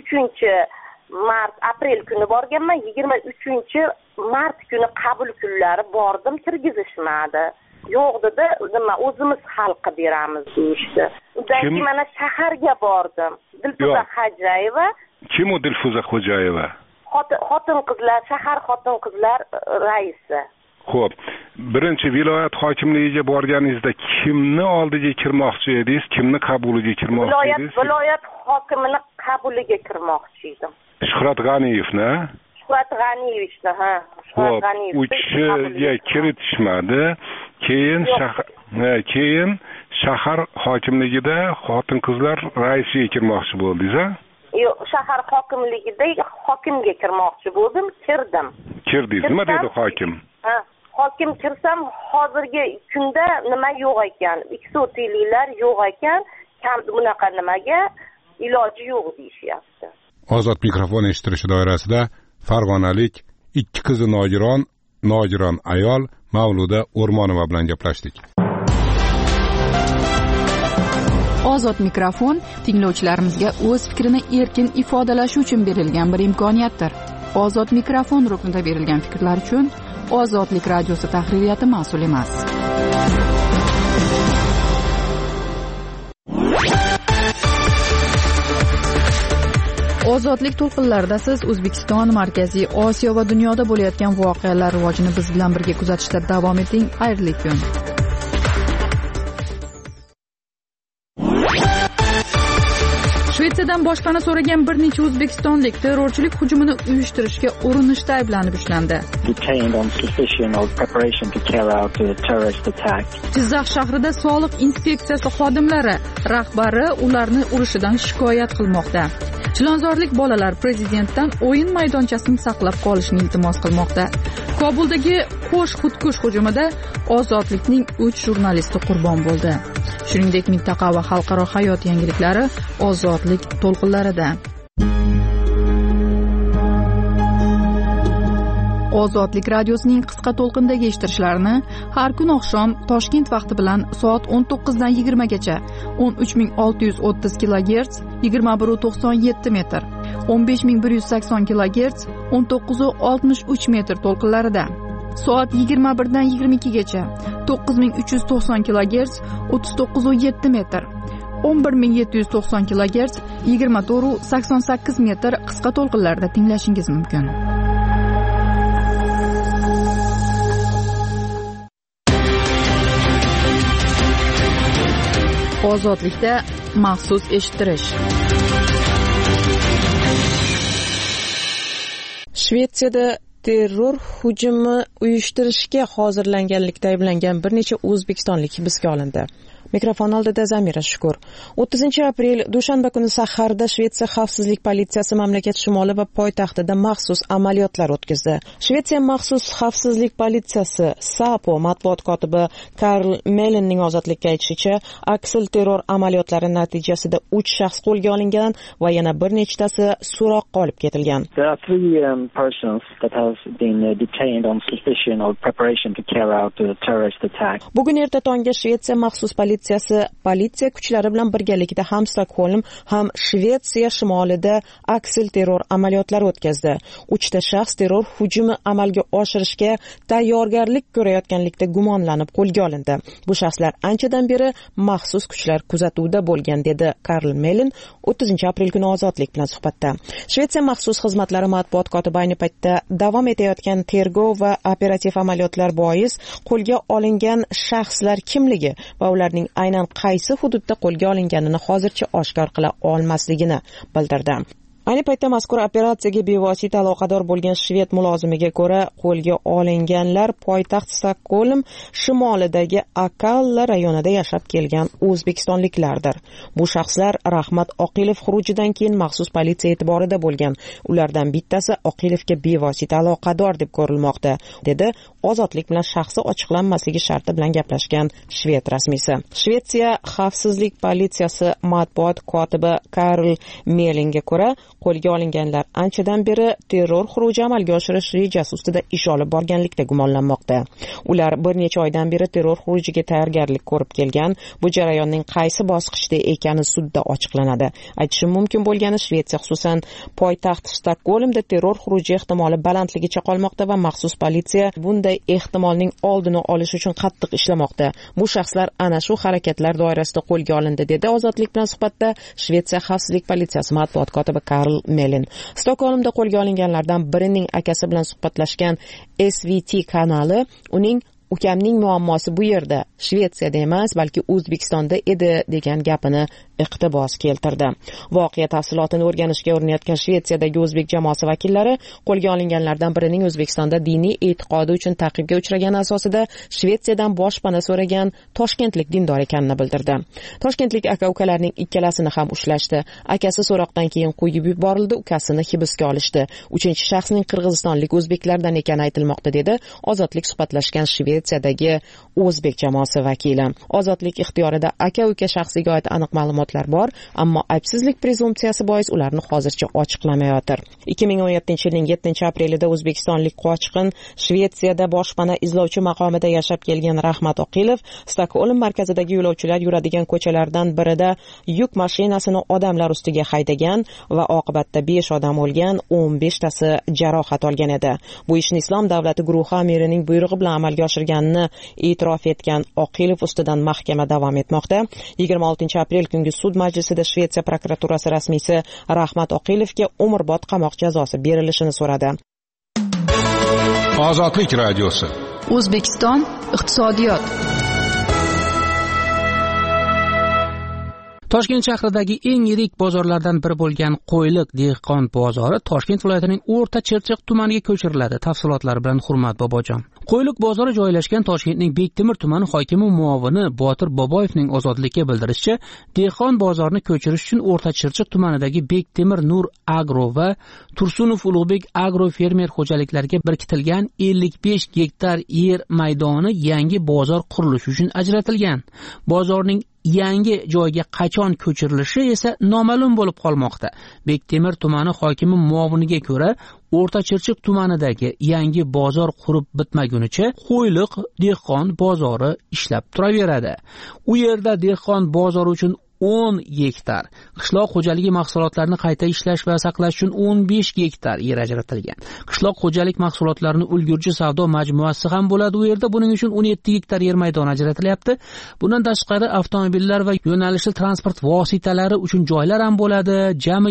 3-aprel kuni borganman. 23-mart kuni qabul kunlari bordim, kirgizishmadi. Yo'q dedi, o'zimiz hal qilib beramiz deyishdi. Undan keyin mana shaharga bordim. Dilfuza Hajayeva. Kim u Dilfuza Hajayeva? Xotin-qizlar, shahar xotin-qizlar raisi. Xo'p, birinchi viloyat hokimligiga borganingizda kimni oldiga kirmoqchi edingiz, kimni qabuliga kirmoqchi edingiz? Viloyat hokimini qabuliga kirmoqchi edim. Shuhrat G'aniyevni? Shuhrat G'aniyevichni, ha. Xo'p, u kishiga kiritishmadi. Keyin shahar hokimligida xotin-qizlar raisiga kirmoqchi bo'ldingiz, a? Yo'q, shahar hokimligida hokimga kirmoqchi bo'ldim, kirdim. Kirdingiz, nima dedi hokim? Hokim kirsam, hozirgi kunda nima yo'q ekan, 2 so'tiyliklar yo'q ekan, bunaqa nimaga iloji yo'q deyishyapti. Ozod mikrofon eshitilishi doirasida farg'onalik 2 qizi nogiron ayol Mavluda O'rmonova bilan gaplashdik. Ozod mikrofon tinglovchilarimizga o'z fikrini erkin ifodalashi uchun berilgan bir imkoniyatdir. Ozod mikrofon ruknida berilgan fikrlar uchun Ozodlik radiosi tahririyati mas'ul emas. Ozodlik to'lqinlarida siz O'zbekiston, Markaziy Osiyo va dunyoda bo'layotgan voqealar rivojini biz bilan birga kuzatishda davom eting. Xayrli kun. Shvetsiyadan boshpana so'ragan bir necha o'zbekistonlik terrorchilik hujumini uyushtirishga urinishda ayblanib ushlandi. Jizzax shahrida soliq inspeksiyasi xodimlari rahbari ularni urishidan shikoyat qilmoqda. Chilonzorlik bolalar prezidentdan o'yin maydonchasini saqlab qolishni iltimos qilmoqda. Kobuldagi qo'sh xudkush hujumida Ozodlikning 3 jurnalisti qurbon bo'ldi. Shuningdek, mintaqa va xalqaro hayot yangiliklari Ozodlik to'lqinlarida. Ozodlik radiosining qisqa to'lqindagi eshittirishlarini har kun oqshom Toshkent vaqti bilan soat 19 dan 20 gacha 13630 kHz 21.97 metr, 15180 kHz 19.63 metr to'lqinlarida, soat 21 dan 22 gacha 9390 kHz 39.7 metr, 11790 kHz 24.88 metr qisqa to'lqinlarda tinglashingiz mumkin. Ozodlikda maxsus eshittirish. Shvetsiyada terror hujumi uyushtirishga hozirlanganlikda ayblangan bir necha o'zbekistonlik hibsga olindi. Mikrofon oldida Zamira Shukur. 30 aprel dushanba kuni saharda Shvetsiya xavfsizlik politsiyasi mamlakat shimoli va poytaxtida maxsus amaliyotlar o'tkazdi. Shvetsiya maxsus xavfsizlik politsiyasi SAPO matbuot kotibi Karl Melinning ozodlikka aytishicha, aksil terror amaliyotlari natijasida 3 shaxs qo'lga olingan va yana bir nechtasi so'roqqa olib ketilgan. There are 3 persons that have been detained on suspicion of preparation to carry out a terrorist attack. Bugun erta tongga Shvetsiya maxsus politsiya kuchlari bilan birgalikda ham Stokholm, ham Shvetsiya shimolida aksil terror amaliyotlari o'tkazdi. 3 ta shaxs terror hujumi amalga oshirishga tayyorgarlik ko'rayotganlikda gumonlanib qo'lga olindi. Bu shaxslar anchadan beri maxsus kuchlar kuzatuvida bo'lgan, dedi Karl Melin 30 aprel kuni Ozodlik bilan suhbatda. Shvetsiya maxsus xizmatlari matbuot kotibi ayni paytda davom etayotgan tergov va operativ amaliyotlar bois qo'lga olingan shaxslar kimligi va ularning aynan qaysi hududda qo'lga olinganini hozircha oshkor qila olmasligini bildirdi. Ayni paytda mazkur operatsiyaga bevosita aloqador bo'lgan shved mulozimiga ko'ra, qo'lga olinganlar poytaxt Stokholm shimolidagi Akalla rayonida yashab kelgan o'zbekistonliklardir. Bu shaxslar Rahmat Oqilov xurujidan keyin maxsus politsiya e'tiborida bo'lgan. Ulardan bittasi Oqilovga bevosita aloqador deb ko'rilmoqda, dedi Ozodlik bilan shaxsi ochiqlanmasligi sharti bilan gaplashgan shved rasmiysi. Shvetsiya xavfsizlik politsiyasi matbuot kotibi Karl Melingga ko'ra, qo'lga olinganlar anchadan beri terror xuruji amalga oshirish rejasi ustida ish olib borganlikda gumonlanmoqda. Ular bir necha oydan beri terror xurujiga tayyorgarlik ko'rib kelgan. Bu jarayonning qaysi bosqichda ekani sudda ochiqlanadi. Aytishim mumkin bo'lgani, Shvetsiya xususan poytaxt Stokholmda terror xuruji ehtimoli balandligicha qolmoqda va maxsus politsiya bunday ehtimolning oldini olish uchun qattiq ishlamoqda. Bu shaxslar ana shu harakatlar doirasida qo'lga olindi, dedi Ozodlik bilan suhbatda Shvetsiya xavfsizlik politsiyasi matbuot kotibi Karl Melin. Stokholmda qo'lga olinganlardan birining akasi bilan suhbatlashgan SVT kanali uning ukamning muammosi bu yerda, Shvetsiyada emas, balki O'zbekistonda edi degan gapini iqtibos keltirdi. Voqea tafsilotini o'rganishga urinayotgan Shvetsiyadagi o'zbek jamoasi vakillari qo'lga olinganlardan birining O'zbekistonda diniy e'tiqodi uchun ta'qibga uchragani asosida Shvetsiyadan boshpana so'ragan toshkentlik dindor ekanini bildirdi. Toshkentlik aka-ukalarning ikkalasini ham ushlashdi. Akasi so'roqdan keyin qo'yib yuborildi, ukasini hibsga olishdi. 3-shaxsning qirg'izistonlik o'zbeklardan ekani aytilmoqda, dedi Ozodlik suhbatlashgan shved Shvetsiyadagi o'zbek jamoasi vakili. Ozodlik ixtiyorida aka-uka shaxsiga oid aniq ma'lumotlar bor, ammo aybsizlik prezumpsiyasi bois ularni hozircha ochiqlamayotir. 2017-yilning 7-aprelida o'zbekistonlik qochqin Shvetsiyada boshpana izlovchi maqomida yashab kelgan Rahmat Oqilov Stokgolm markazidagi yo'lovchilar yuradigan ko'chalardan birida yuk mashinasini odamlar ustiga haydagan va oqibatda 5 odam o'lgan, 15 tasi jarohat olgan edi. Bu ishni Islom davlati guruhi amirining buyrug'i bilan amalga oshirganini e'tirof etgan Oqilov ustidan mahkama davom etmoqda. 26-aprel kungi sud majlisida Shvetsiya prokuraturasi rasmiysi Rahmat Oqilovga umrbod qamoq jazosi berilishini so'radi. Ozodlik radiosi. O'zbekiston iqtisodiyot. Toshkent shahridagi eng yirik bozorlardan biri bo'lgan Qo'yliq dehqon bozori Toshkent viloyatining O'rta Chirchiq tumaniga ko'chiriladi. Tafsilotlar bilan Hurmat Bobojon. Qo'yliq bozori joylashgan Toshkentning Bektemir tumani hokimi muovini Botir Boboyevning Ozodlikka bildirishicha, dehqon bozorini ko'chirish uchun O'rta Chirchiq tumanidagi Bektemir Nur Agro va Tursunov Ulug'bek Agro fermer xo'jaliklariga biriktirilgan 55 gektar yer maydoni yangi bozor qurilishi uchun ajratilgan. Bozorning yangi joyga qachon ko'chirilishi esa noma'lum bo'lib qolmoqda. Bektemir tumani hokimi muoviniga ko'ra, O'rta Chirchiq tumanidagi yangi bozor qurib bitmagunicha Qo'yliq dehqon bozori ishlab turaveradi. U yerda dehqon bozori uchun 10 gektar, qishloq xo'jaligi mahsulotlarini qayta ishlash va saqlash uchun 15 gektar yer ajratilgan. Qishloq xo'jalik mahsulotlarini ulgurji savdo majmuasi ham bo'ladi. U yerda buning uchun 17 gektar yer maydoni ajratilyapti. Bundan tashqari avtomobillar va yo'nalishli transport vositalari uchun joylar ham bo'ladi. Jami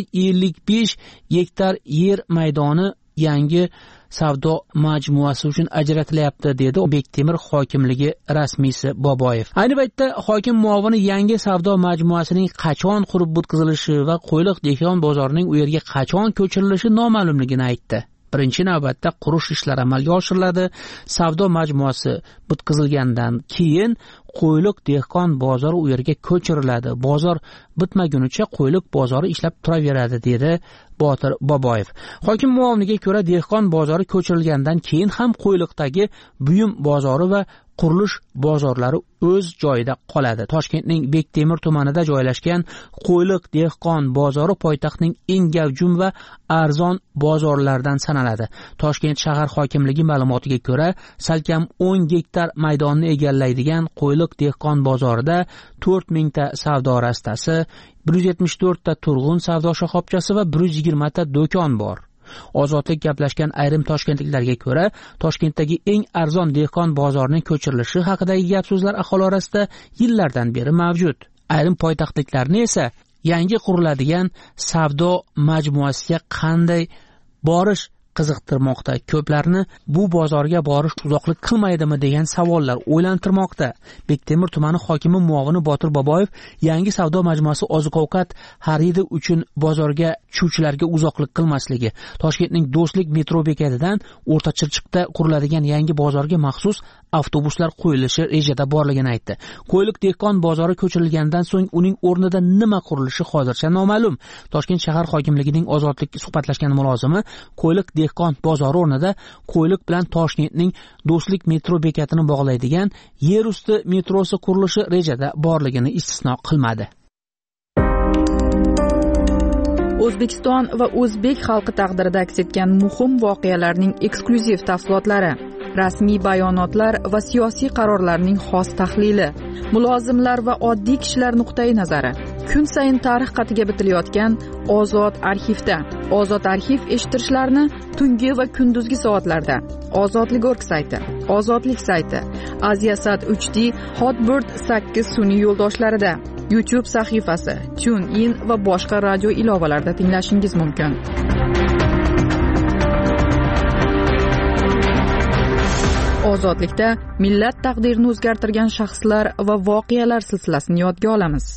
55 gektar yer maydoni yangi savdo majmuasi uchun ajratilyapti, dedi Bektemir hokimligi rasmiysi Boboyev. Ayni paytda hokim muovini yangi savdo majmuasining qachon qurib bitkazilishi va Qo'yliq dehqon bozorining u yerga qachon ko'chirilishi noma'lumligini aytdi. Birinchi navbatda qurish ishlari amalga oshiriladi. Savdo majmuasi bitkazilgandan keyin Qo'yliq dehqon bozori u yerga ko'chiriladi. Bozor bitmagunicha Qo'yliq bozori ishlab turaveradi, dedi Botir Boboyev. Hokim muoviniga ko'ra, dehqon bozori ko'chirilgandan keyin ham Qo'yliqdagi buyum bozori va qurilish bozorlari o'z joyida qoladi. Toshkentning Bektemir tumanida joylashgan Qo'yliq dehqon bozori poytaxtning eng gavjum va arzon bozorlardan sanaladi. Toshkent shahar hokimligi ma'lumotiga ko'ra, salkam 10 gektar maydonni egallaydigan Qo'yliq dehqon bozorida 4000 ta savdo rastasi, 174 ta turg'un savdo shoxobchasi va 120 ta do'kon bor. Ozodlik gaplashgan ayrim toshkentliklarga ko'ra, Toshkentdagi eng arzon dehqon bozorining ko'chirilishi haqidagi gap-so'zlar aholi orasida yillardan beri mavjud. Ayrim poytaxtliklarni esa yangi quriladigan savdo majmuasiga qanday borish qiziqtirmoqda. Ko'plarni bu bozorga borish uzoqlik qilmaydimi degan savollar o'ylantirmoqda. Bektemir tumani hokimi muovini Botir Boboyev yangi savdo majmuasi oziq-ovqat xaridi uchun bozorga tushuvchilarga uzoqlik qilmasligi, Toshkentning Do'stlik metro bekatidan O'rta Chirchiqda quriladigan yangi bozorga maxsus avtobuslar qo'yilishi rejada borligini aytdi. Qo'yliq dehqon bozori ko'chirilgandan so'ng uning o'rnida nima qurilishi hozircha noma'lum. Toshkent shahar hokimligining Ozodlik suhbatlashgan mulozimi Qo'yliq dehqon bozori o'rnida Qo'yliq bilan Toshkentning Do'stlik metro bekatini bog'laydigan yer usti metrosi qurilishi rejada borligini istisno qilmadi. O'zbekiston va o'zbek xalqi taqdirida aks etgan muhim voqealarning eksklyuziv tafsilotlari, rasmiy bayonotlar va siyosiy qarorlarning xos tahlili, mulozimlar va oddiy kishilar nuqtai nazari. Kun sayin tarix qatiga bitilayotgan Ozod arxivda. Ozod arxiv eshittirishlarni tungi va kunduzgi soatlarda Ozodlik.org sayti, Ozodlik sayti, Aziasat 3D, Hotbird 8 sun'iy yo'ldoshlarida, YouTube sahifasi, TuneIn va boshqa radio ilovalarida tinglashingiz mumkin. Ozodlikda millat taqdirini o'zgartirgan shaxslar va voqealar silsilasini yodga olamiz.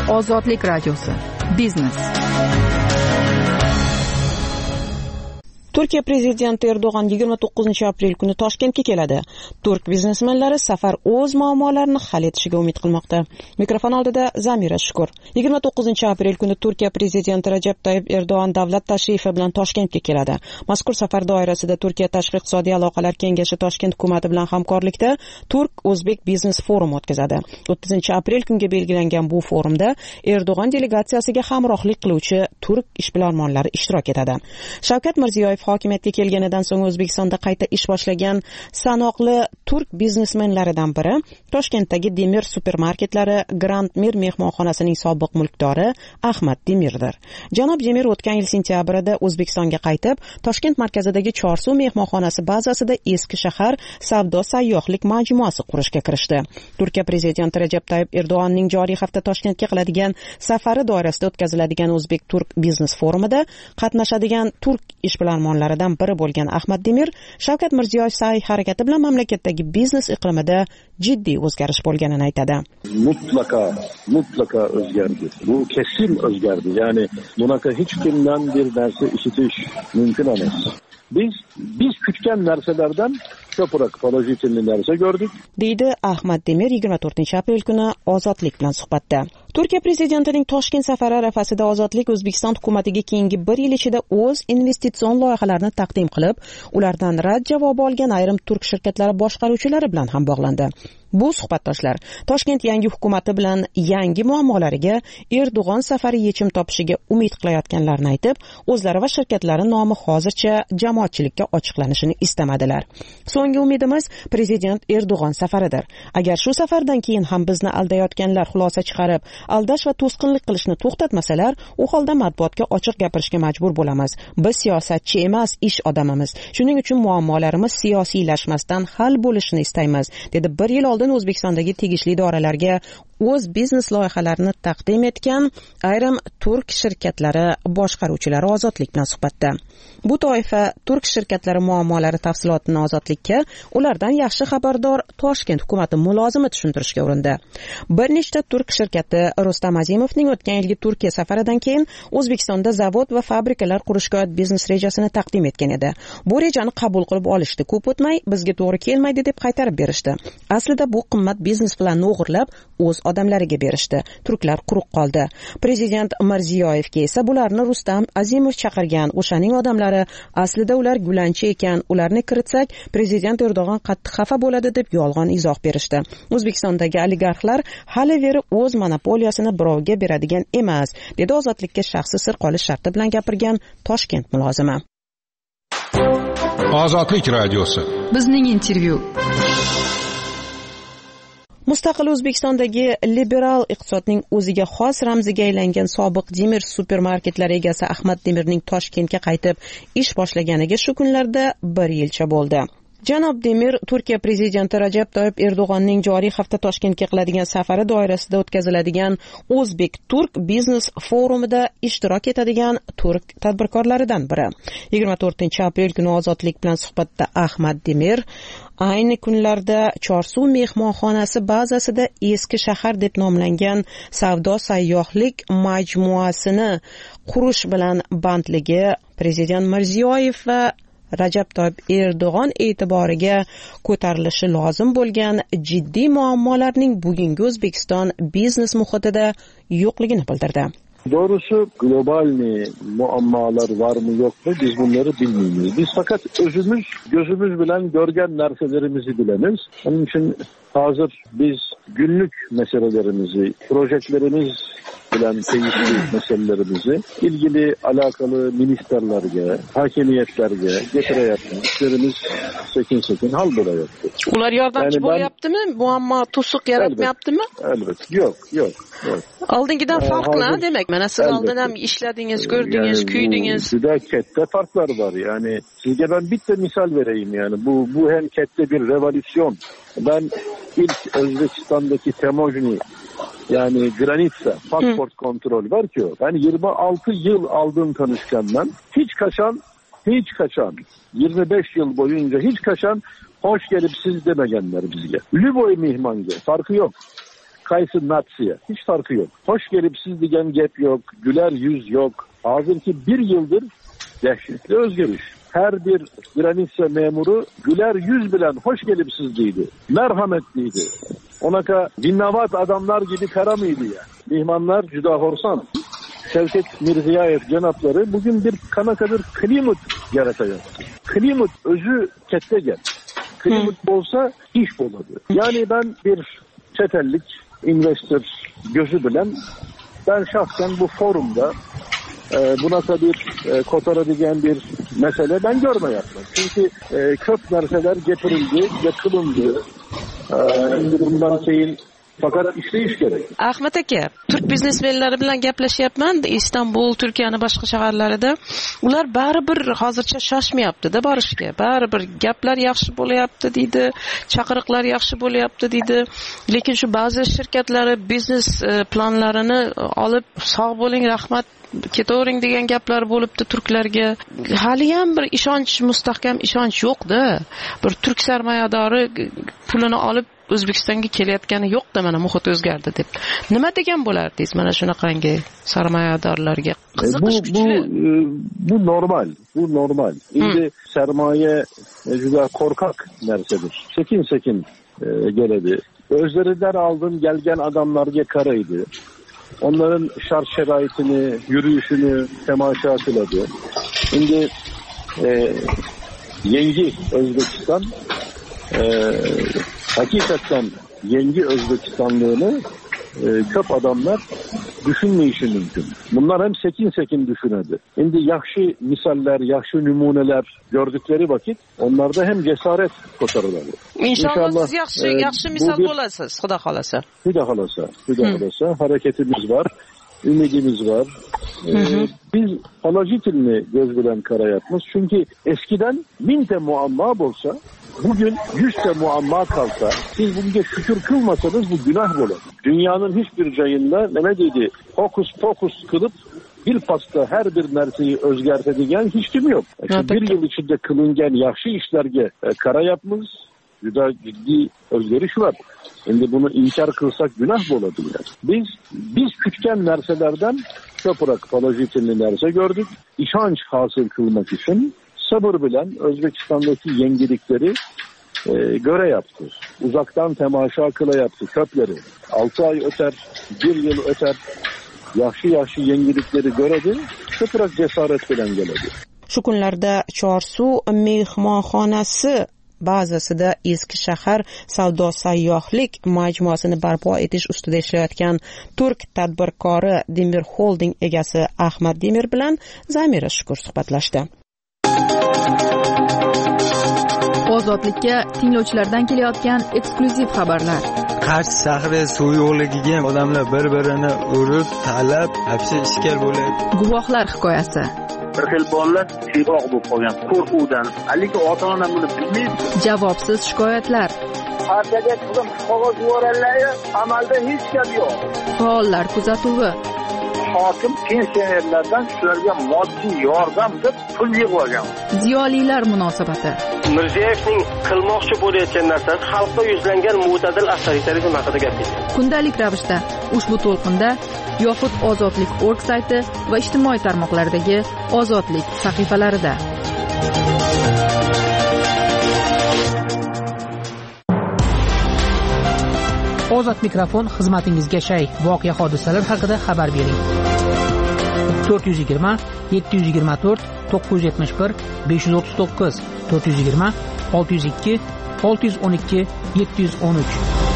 Ozodlik radiosi. Biznes. Turkiya prezidenti Erdo'g'an 29-aprel kuni Toshkentga keladi. Turk biznesmenlari safar o'z muammolarini hal etishiga umid qilmoqda. Mikrofon oldida Zamira Shukur. 29-aprel kuni Turkiya prezidenti Rajab Tayyip Erdo'g'an davlat tashrifi bilan Toshkentga keladi. Mazkur safar doirasida Turkiya tashqi iqtisodiy aloqalar kengashi Toshkent hukumati bilan hamkorlikda Turk-O'zbek biznes forumi o'tkazadi. 30-aprel kunga belgilangan bu forumda Erdo'g'an delegatsiyasiga hamrohlik qiluvchi turk ishbilarmonlari ishtirok etadi. Shavkat Mirziyoyev hokimiyatga kelganidan so'ng O'zbekistonda qayta ish boshlagan sanoqli turk biznesmenlaridan biri Toshkentdagi Demir supermarketlari Grand Mir mehmonxonasining sobiq mulkdori Ahmad Demirdir. Janob Demir o'tgan yil sentyabrda O'zbekistonga qaytib, Toshkent markazidagi Chorsuv mehmonxonasi bazasida eski shahar savdo sayyohlik majmuasi qurishga kirishdi. Turkiya prezidenti Rajab Tayyip Erdo'g'anning joriy hafta Toshkentga qiladigan safari doirasida o'tkaziladigan O'zbek-Turk biznes forumida qatnashadigan turk ishbilarmonlaridan biri bo'lgan Ahmad Demir Shavkat Mirziyoyev sa'y harakati bilan mamlakatdagi biznes iqlimida jiddiy o'zgarish bo'lganini aytadi. Mutlaka o'zgardi. Bu kesin o'zgardi. Ya'ni bunaqa hech kimdan bir narsa eshitish mumkin emas. Biz kutgan narsalardan ko'proq pozitiv narsa ko'rdik, deydi Ahmad Demir 24-aprel kuni Ozodlik bilan suhbatda. Turkiya prezidentining Toshkent safari arafasida Ozodlik O'zbekiston hukumatiga keyingi 1 yil ichida o'z investitsion loyihalarini taqdim qilib, ulardan rad javobi olgan ayrim turk shirkatlari boshqaruvchilari bilan ham bog'landi. Bu suhbatdoshlar Toshkent yangi hukumati bilan yangi muammolariga Erdo'g'an safari yechim topishiga umid qilayotganlarini aytib, o'zlari va shirkatlari nomi hozircha jamoatchilikka ochiqlanishini istamadilar. So'nggi umidimiz prezident Erdo'g'an safaridir. Agar shu safardan keyin ham bizni aldayotganlar xulosa chiqarib, aldash va to'sqinlik qilishni to'xtatmasalar, u holda matbuotga ochiq gapirishga majbur bo'lamiz. Biz siyosatchi emas, ish odamimiz. Shuning uchun muammolarimiz siyosiylashmasdan hal bo'lishini istaymiz, dedi 1 yil oldin O'zbekistondagi tegishli idoralarga o'z biznes loyihalarini taqdim etgan ayrim turk shirkatlari boshqaruvchilari Ozodlik bilan suhbatda. Bu toifa turk shirkatlari muammolari tafsilotini Ozodlikka ulardan yaxshi xabardor Toshkent hukumati mulozimi tushuntirishga urindi. Bir nechta turk shirkati Rustam Azimovning o'tgan yilgi Turkiya safaridan keyin O'zbekistonda zavod va fabrikalar qurishga oid biznes rejasini taqdim etgan edi. Bu rejani qabul qilib olishdi. Ko'p o'tmay bizga to'g'ri kelmaydi deb qaytarib berishdi. Aslida bu qimmat biznes planni o'g'irlab o'z odamlariga berishdi. Turklar quruq qoldi. Prezident Mirziyoyevga esa bularni Rustam Azimov chaqirgan o'shaning odamlari, aslida ular gulanchi ekan, ularni kiritsak prezident Erdo'g'an qattiq xafa bo'ladi deb yolg'on izoh berishdi. O'zbekistondagi oligarxlar hali veri o'z monopoliyasini birovga beradigan emas, dedi Ozodlikka shaxsiy sir qolish sharti bilan gapirgan Toshkent mulozimi. Ozodlik radiosi. Bizning intervyu. Mustaqil O'zbekistondagi liberal iqtisodning o'ziga xos ramziga aylangan sobiq Demir supermarketlari egasi Ahmad Demirning Toshkentga qaytib ish boshlaganiga shu kunlarda 1 yilcha bo'ldi. Janob Demir Turkiya prezidenti Rajab Tayyip Erdo'g'anning joriy hafta Toshkentga qiladigan safari doirasida o'tkaziladigan O'zbek-Turk biznes forumida ishtirok etadigan turk tadbirkorlaridan biri. 24-aprel kuni Ozodlik bilan suhbatda Ahmad Demir ayni kunlarda Chorsuv mehmonxonasi bazasida eski shahar deb nomlangan savdo sayyohlik majmuasini qurish bilan bandligi prezident Mirziyoyev va Rajab Tayyip Erdo'g'an e'tiboriga ko'tarilishi lozim bo'lgan jiddiy muammolarning bugungi O'zbekiston biznes muhitida yo'qligini bildirdi. Doğrusu global muammalar var mı yok mu biz bunları bilmiyoruz. Biz fakat gözümüz bilen görgen narselerimizi bileniz. Onun için hazır biz günlük meselelerimizi, projelerimiz bilen teyitli meselelerimizi ilgili alakalı ministerlerge, hakimiyetlerge getireyaptı. İşlerimiz sekin hal bo'layapti. Ular yordamchi bo'lyaptimi? Muammo to'siq yaratmayaptimi? Elbette. Yok. Oldingidan farqli demek. Mana siz oldin ham ishladingiz, ko'rdingiz, kuydingiz. Juda katta farklar var. Yani sizge ben bitta misal vereyim yani. Bu hem katta bir revolüsyon. Ben ilk Özbekistan'daki Temojni yani Granitsa pasport kontrol var ki o. Ben 26 yıl aldım tanışkandan. Hiç kaçan 25 yıl boyunca hiç kaçan hoş gelip siz demegenler bizge. Lüboy mihmange farkı yok. Kaysı natsiye hiç farkı yok. Hoş gelip siz diyen gep yok. Güler yüz yok. Hazır ki 1 yıldır dehşetli özgürlük. her bir granitsa memuru güler yüz bilen hoş gelipsiz deydi. Merhametliydi. Onaka dinnavat adamlar gibi kara mıydı ya? Mihmanlar juda horsan. Şevket Mirziyayev cenapları bugün bir kanakadır klimat yaratacak. Klimat özü ketteger. Klimat olsa iş boladı. Yani ben bir çetellik, investor gözü bilen, ben şahsen bu forumda buna bir kotaradigan bir mesele ben görmeyaptım. Çünkü köp narsalar getirildi, yakılındı. Bundan keyin fakat işleyish kerak. Ahmet aka, Türk biznesmenlari bilan gaplashyapman Istanbul, Turkiyaning boshqa shaharlarida. Ular baribir hozircha shoshmayapti-da borishga. Baribir gaplar yaxshi bo'layapti deydi, chaqiriqlar yaxshi bo'layapti deydi. Lekin shu ba'zi shirkatlari biznes planlarini olib, sog' bo'ling, rahmat, ketavering degan gaplar bo'libdi turklarga. Hali ham bir ishonch, mustahkam ishonch yo'q-da. Bir turk sarmoyadori pulini olib O'zbekistonga kelayotgani yo'q-da, mana muhit o'zgardi deb. Nima degan bo'lardingiz mana shunaqangi sarmoyadorlarga? Qiziqish kuchli. Bu normal. Bu normal. Endi sarmoya juda qo'rqoq narsadir. Sekin geladi. Özlerinden aldığım gelgen adamlarga qaraydi. Onların şart şeraitini, yürüyüşünü temaşa kıladı. Şimdi yengi Özbekistan hakikaten yengi Özbekistanlığını köp adamlar düşünmeyişi mümkün. Bunlar hem sekin düşünedi. Şimdi yaxşı misaller, yaxşı numuneler gördükleri vakit onlarda hem cesaret kotarırlar. İnşallah siz yaxşı misal bo'lasiz, Xudo xolasa. Xudo xolasa hareketimiz var, ümidimiz var. Biz Palajitilni göz bilen karayatmaz. Çünkü eskiden 1000 muamma olsa, bugün 100 muamma kalsa, siz bugün şükür kılmasanız bu günah olur. Dünyanın hiçbir cayında ne dedi? Hokus pokus kılıp bir pasta her bir narseyi özgertedigen hiç kim yok. Bir yıl içinde kılıngen yaxşı işlerge kara yapmız, juda ciddi özgeriş var. Şimdi bunu inkar kılsak günah mı olabilir? Biz küçken narselerden köpürak Palajitilni narse gördük. İşanç hasıl kılmak için sabır bilen Özbekistan'daki yengilikleri göre yaptı. Uzaktan temaşa kıla yaptı köpleri. 6 ay öter, 1 yıl öter. Yaxşı yengilikleri göredi. Köpürak cesaret bilen geledi. Shu kunlarda Chorsu mehmonxonasi bazasida eski shahar savdo sayyohlik majmuasini barpo etish ustida ishlayotgan turk tadbirkori Demir Holding egasi Ahmad Demir bilan Zamira Shukur suhbatlashdi. Ozodlikka tinglovchilardan kelayotgan eksklyuziv xabarlar. Qarsh shahri suv yo'qligiga odamlar bir-birini urib, talab, hapsi ishkal bo'lyapti. Guvohlar hikoyasi. Bir xil bolalar siyroq bo'lib qolgan qo'rquvdan, lekin ota-ona buni bilmaydi. Javobsiz shikoyatlar. Partiyaga qizim qog'oz yuborganlar, amalda hech gap yo'q. Faollar kuzatuvi. Hokim pensionerlardan shularga moddiy yordam deb pul yig'ib olgan. Ziyolilar munosabati. Mirziyoyevning qilmoqchi bo'layotgan narsasi xalqqa yuzlangan mo'tadil avtoritarizm haqida gapirdi. Kundalik ravishda ushbu to'lqinda yoxud ozodlik.org sayti va ijtimoiy tarmoqlardagi ozodlik sahifalarida. Ozod mikrofon xizmatingizga shay. Voqea hodisalar haqida xabar bering. 420 724 971 539 420 602 612 713.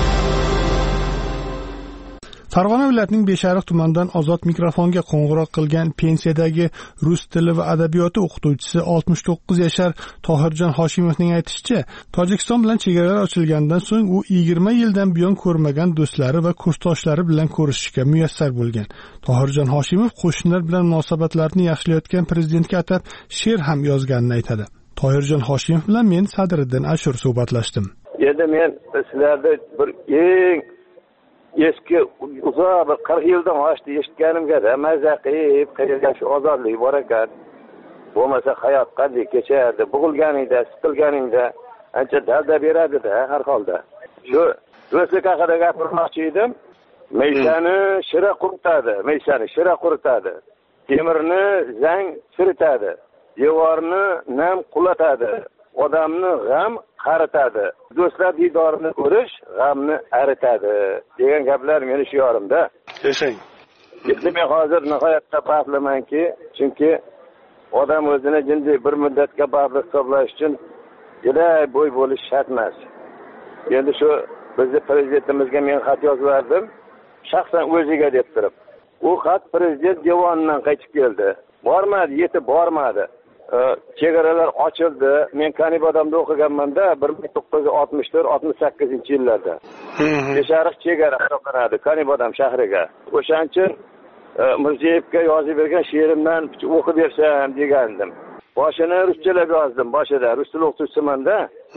Farg'ona viloyatining Beshariq tumanidan Ozod mikrofonga qo'ng'iroq qilgan pensiyadagi rus tili va adabiyoti o'qituvchisi 69 yashar Tohirjon Hoshimovning aytishicha, Tojikiston bilan chegaralar ochilgandan so'ng u 20 yildan buyon ko'rmagan do'stlari va kursdoshlari bilan ko'rishishga muyassar bo'lgan. Tohirjon Hoshimov qo'shnilar bilan munosabatlarni yaxshilayotgan prezidentga atab she'r ham yozganini aytadi. Tohirjon Hoshimov bilan men Sadriddin Ashur suhbatlashdim. Endi men sizlarda bir eng eski uzoq bir 40 yildan oshdi eshitganimga maza qilib qayerga shu ozodlik bor ekan. Bo'lmasa hayot qanday kechardi? Bug'ilganingda, siqilganingda ancha dalda beradi-da har holda. Shu do'stlik haqida gapirmoqchi edim. Meysani shira quritadi, temirni zang chiritadi. devorni nam qulatadi, odamni g'am qaritadi, do'stlar diydorini ko'rish g'amni aritadi degan gaplar meni shiorimda. Yashang. Endi men hozir nihoyatda baxtlimanki, chunki odam o'zini jinday bir muddatga baxtli hisoblash uchun yilay bo'y bo'lish shart emas. Endi shu bizni prezidentimizga men xat yozib shaxsan o'ziga deb turib. U xat prezident devonidan qaytib keldi. Bormadi, yetib bormadi. Chegaralar ochildi. Men Kanibodamda o'qiganman-da 1964-68-yillarda. Beshariq chegara hisoblanadi Kanibodam shahriga. O'shaning uchun Mirziyevga yozib bergan she'rimdan o'qib bersam degandim. Boshini ruschalab yozdim, boshida rus tili o'qituvchisiman-da.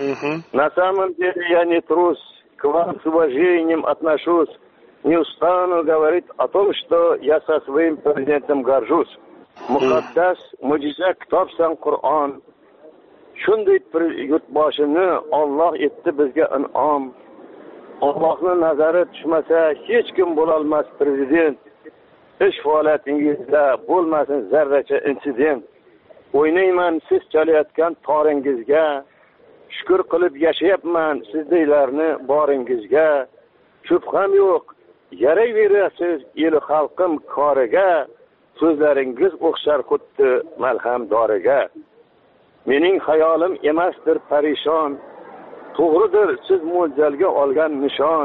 На самом деле я не трус, к вам с уважением отношусь. Не устану говорить о том, что я со своим президентом горжусь. Muqaddas mo'jiza kitobsan Qur'on. Shunday yurtboshini Alloh etdi bizga in'om. Allohning nazari tushmasa hech kim bo'la olmas prezident. Ish faoliyatingizda bo'lmasin zarracha insident. O'ynayman siz chalayotgan toringizga. Shukr qilib yashayapman sizdeylarni boringizga. Shubham yo'q, yarayverasiz el xalqim koriga. So'zlaringiz o'xshar xuddi malham doriga. Mening xayolim emasdir parishon. To'g'ridir siz mo'ljalga olgan nishon.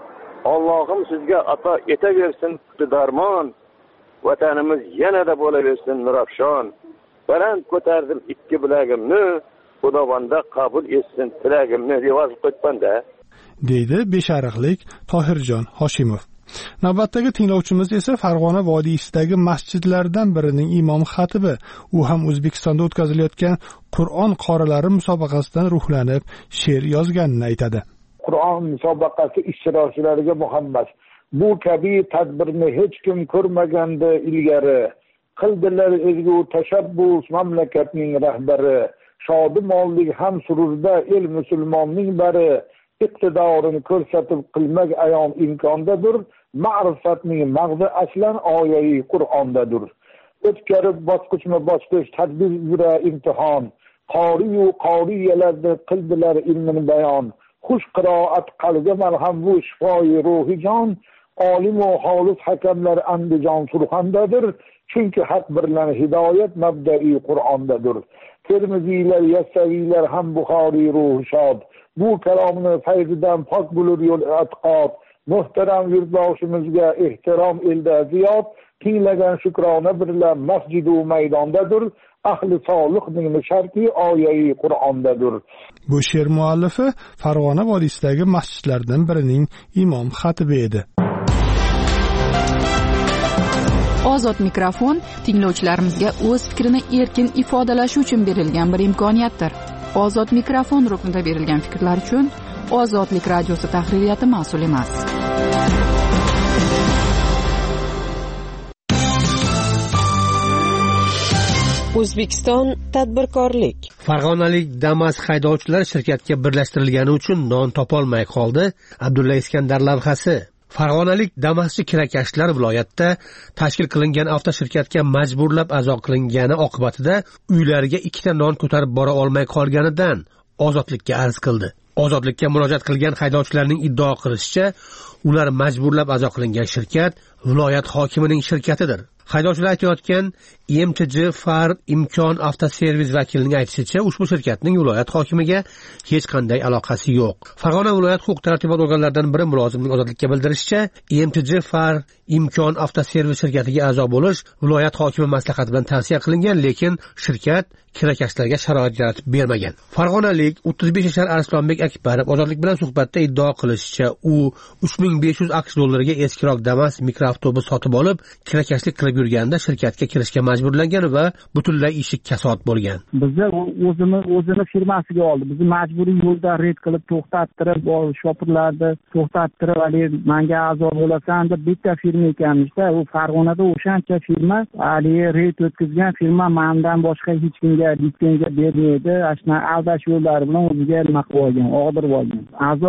Allohim sizga ato etaversin darmon. Vatanimiz yanada bo'laversin nurafshon. Baland ko'tardim ikki bilagimni, Xudovanda qabul etsin tilagimni deb yozib qo'yibman-da, deydi Beshariqlik Tohirjon Hoshimov. Navbatdagi tinglovchimiz esa Farg'ona vodiysidagi masjidlardan birining imom xatibi. U ham O'zbekistonda o'tkazilayotgan Qur'on qorilari musobaqasidan ruhlanib, she'r yozganini aytadi. Qur'on musobaqasi ishtirokchilariga muhabbat. Bu kabi tadbirni hech kim ko'rmaganda ilgari. Qildilar ezgu tashabbus mamlakatning rahbari. Shodimonlik ham sururda el musulmonning bari. iqtidorini ko'rsatib qilmak ayon imkondadir. Ma'rifatning mag'zi aslan oyai Qur'ondadir. O'tkarib bosqichma-bosqich tadbir yura imtihon. Qoriyu qoriyalarda qildilar ilmini bayon. Xush qiroat qalbga malham bu shifoyi ruhi jon. Olim va xolis hakamlar Andijon Surxondadir. Chunki haq birlan hidoyat mabda'i Qur'ondadir. Termiziylar, Yassaviylar ham Buxoriy ruhi shod. Bu kalomni fayzidan pok bo'lur yo'l e'tiqod. Muhtaram yurtboshimizga ehtirom elda ziyod. Tinglagan shukrona birla masjidu maydondadir. Ahli solihning sharti oyai Qur'ondadir. Bu she'r muallifi Farg'ona vodiysidagi masjidlardan birining imom xatibi edi. Ozod mikrofon tinglovchilarimizga o'z fikrini erkin ifodalashi uchun berilgan bir imkoniyatdir. Ozod mikrofon ruknida berilgan fikrlar uchun Ozodlik radiosi tahririyati mas'ul emas. O'zbekiston tadbirkorlik. Farg'onalik Damas haydovchilar shirkatga birlashtirilgani uchun non topolmay qoldi. Abdulla Iskandar lavhasi. Farg'onalik Damaschi kirakashlar viloyatda tashkil qilingan avtoshirkatga majburlab a'zo qilingani oqibatida uylariga ikkita non ko'tarib bora olmay qolganidan ozodlikka arz qildi. Ozodlikka murojaat qilgan haydovchilarning iddao qilishicha, ular majburlab a'zo qilingan shirkat viloyat hokimining shirkatidir. Haydovchilar aytayotgan MTJ Far Imkon avtoservis vakilining aytishicha, ushbu shirkatning viloyat hokimiga hech qanday aloqasi yo'q. Farg'ona viloyat huquq-tartibot organlaridan biri mulozimning ozodlikka bildirishicha, MTJ Far Imkon avtoservis shirkatiga a'zo bo'lish viloyat hokimi maslahati bilan tavsiya qilingan, lekin shirkat kirakashlarga sharoit yaratib bermagan. Farg'onalik 35 yashar Arslonbek Akbarov ozodlik bilan suhbatda iddao qilishicha, u 3500 AQSh dollariga eskiroq Damas mikroavtobus sotib olib, kirakashlik qilib yurganda shirkatga kirishga majburlangan va butunlay ishi kasod bo'lgan. Bizni o'zini firmasiga oldi. Bizni majburiy yo'lda red qilib to'xtattirib, shopirlarni to'xtattirib, "Ali, menga a'zo bo'lasan" deb bitta firma ekanmiz-da. U Farg'onada o'shancha firma, Ali red o'tkazgan firma mendan boshqa hech kimga litsenziya bermaydi. Ashna aldash yo'llari bilan o'ziga nima qilib olgan, og'dirib olgan. A'zo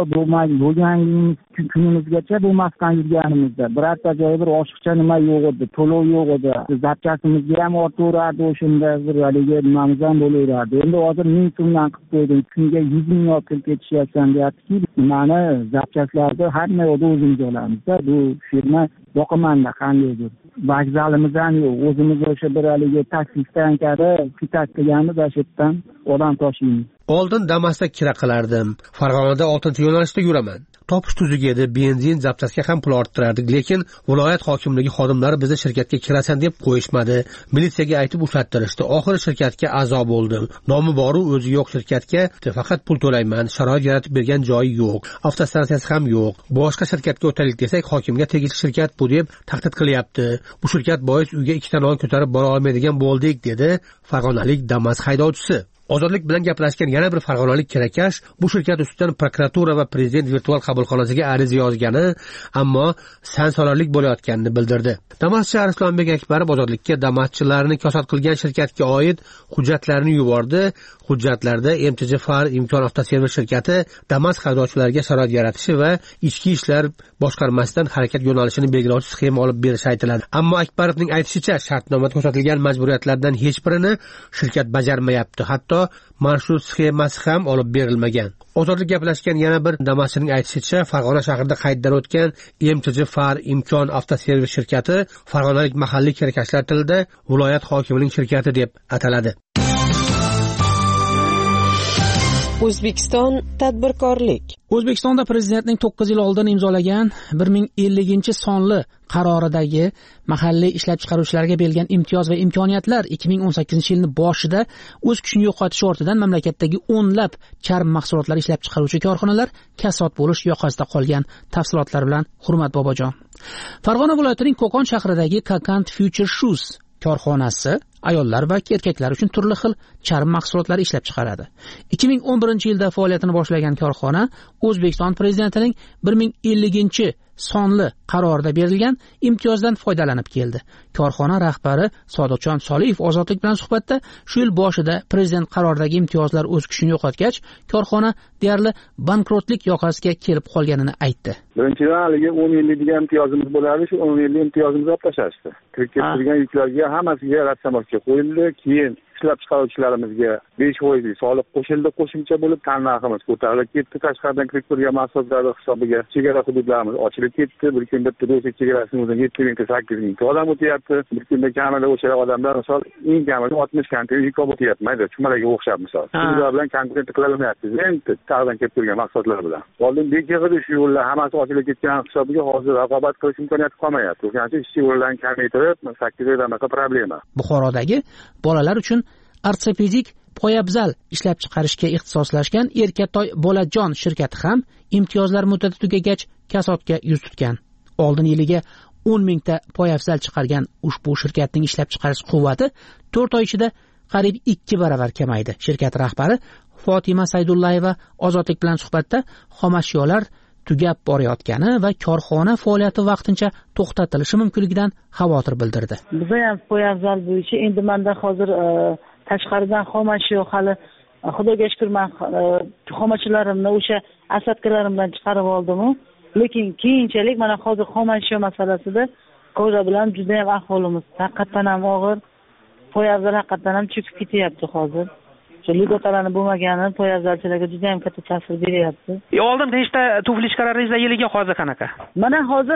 bo'lgan kunimizgacha bo'lmasdan yurganimizda birorta joyda bir oshiqcha nima yo'q edi, to'lov yo'q yo'q edi. Zapchasimizga ham ortaverardi, o'shanda bir haligi nimamiz ham bo'laverardi. Endi hozir 1000 so'mdan qilib qo'ydim. Kunga 100 ming olib kelib ketishyapsan deyaptiki, nimani zapchaslarni hamma yoqda o'zimiz olamiz-da. Bu firma boqimanda qandaydir. Vokzalimiz ham yo'q. O'zimiz o'sha bir haligi taksi stansiyada pitak qilganmiz, o'sha yerdan odam tashiymiz. Oldin Damas'da kira qilardim. Farg'onada 6-yo'nalishda yuraman. Topish tuzuk edi, benzin, zapchasga ham pul orttirardik, lekin viloyat hokimligi xodimlari bizni shirkatga kirasan deb qo'yishmadi. Militsiyaga aytib ushattirishdi. Oxiri shirkatga a'zo bo'ldim. Nomi bor u o'zi yo'q shirkatga, faqat pul to'layman. Sharoit yaratib bergan joyi yo'q. Avtostansiyasi ham yo'q. Boshqa shirkatga o'taylik desak, hokimga tegishli shirkat bu deb tahdid qilyapti. Bu shirkat bois uyga 2 ta non ko'tarib bora olmaydigan bo'ldik, dedi farg'onalik Damas haydovchisi. Ozodlik bilan gaplashgan yana bir farg'onalik kirakash bu shirkat ustidan prokuratura va prezident virtual qabulxonasiga ariza yozgani, ammo sansolarlik bo'layotganini bildirdi. Damaschi Arslonbek Akbarov ozodlikka Damaschilarni kasod qilgan shirkatga oid hujjatlarni yubordi. Hujjatlarda MTJ Far imkon avtoservis shirkati Damas haydovchilariga sharoit yaratishi va ichki ishlar boshqarmasidan harakat yo'nalishini belgilovchi sxema olib berishi aytiladi. Ammo Akbarovning aytishicha, shartnomada ko'rsatilgan majburiyatlardan hech birini shirkat bajarmayapti. Hatto marshrut sxemasi ham olib berilmagan. Ozodlik gaplashgan yana bir Damaschining aytishicha, Farg'ona shahrida qayddan o'tgan MTJ Far imkon avtoservis shirkati farg'onalik mahalliy kirakashlar tilida viloyat hokimining shirkati deb ataladi. O'zbekiston tadbirkorlik. O'zbekistonda prezidentning 9 yil oldin imzolagan 1050-sonli qaroridagi mahalliy ishlab chiqaruvchilarga berilgan imtiyoz va imkoniyatlar 2018-yilni boshida o'z kuchini yo'qotishi ortidan mamlakatdagi o'nlab charm mahsulotlar ishlab chiqaruvchi korxonalar kasod bo'lish yoqasida qolgan. Tafsilotlar bilan Hurmat Bobojon. Farg'ona viloyatining Qo'qon shahridagi Kakant Future Shoes korxonasi ayollar va erkaklar uchun turli xil charm mahsulotlari ishlab chiqaradi. 2011-yilda faoliyatini boshlagan korxona O'zbekiston prezidentining 1050-sonli qarorida berilgan imtiyozdan foydalanib keldi. Korxona rahbari Sodiqjon Soliyev Ozodlik bilan suhbatda shu yil boshida prezident qaroridagi imtiyozlar o'z kuchini yo'qotgach, korxona deyarli bankrotlik yoqasiga kelib qolganini aytdi. Birinchidan haligi 10 yillik degan imtiyozimiz bo'lardi, shu 10 yillik imtiyozimizni olib tashlashdi. Kirib kelgan yuklarga hammasiga rassamotga qo'yildi, keyin ishlab chiqaruvchilarimizga 5% soliq qo'shildi, qo'shimcha bo'lib tannarximiz ko'tarilib ketdi. Tashqaridan kirib turgan mahsulotlar hisobiga chegara hududlarimiz ochilib ketdi. Bir kunda bitta do'stlik chegarasining o'zida 7 mingta 8 mingta odam o'tyapti. Bir kunda kamida o'sha odamlar misol eng kamida 60 konteyner yuk olib o'tyapti. Mayda chumalarga o'xshab misol. Ular bilan konkurent qilaolmayapti. Endi taqdan kelib turgan mahsulotlar bilan. Oldin bekig'ida shu yo'llar hammasi ochilib ketgan hisobiga hozir raqobat qilish imkoniyati qolmayapti. O'shaning uchun ishchi yo'llarni kamaytirib 8 oydan problema. Buxorodagi bolalar uchun ortopedik poyabzal ishlab chiqarishga ixtisoslashgan Erkatoy Bolajon shirkati ham imtiyozlar muddati tugagach kasodga yuz tutgan. Oldin yiliga 10 mingta poyabzal chiqargan ushbu shirkatning ishlab chiqarish quvvati 4 oy ichida qariyb 2 baravar kamaydi. Shirkat rahbari Fotima Saydullayeva Ozodlik bilan suhbatda xomashyolar tugab borayotgani va korxona faoliyati vaqtincha to'xtatilishi mumkinligidan xavotir bildirdi. Biz ham poyabzal bo'yicha endi menda hozir tashqaridan xomashyo hali xudoga shukr men xomashyolarimni o'sha asabkalarim bilan chiqarib oldim-ku, lekin keyinchalik mana hozir xomashyo masalasida ko'ra bilan juda ham ahvolimiz haqiqatan ham og'ir. Poyabzal haqiqatan ham cho'kib ketyapti hozir. Shu ligotalarni bo'lmagani poyabzalchilarga juda ham katta ta'sir beryapti. Oldin nechta tufli chiqararingiz yiliga hozir qanaqa? Mana hozir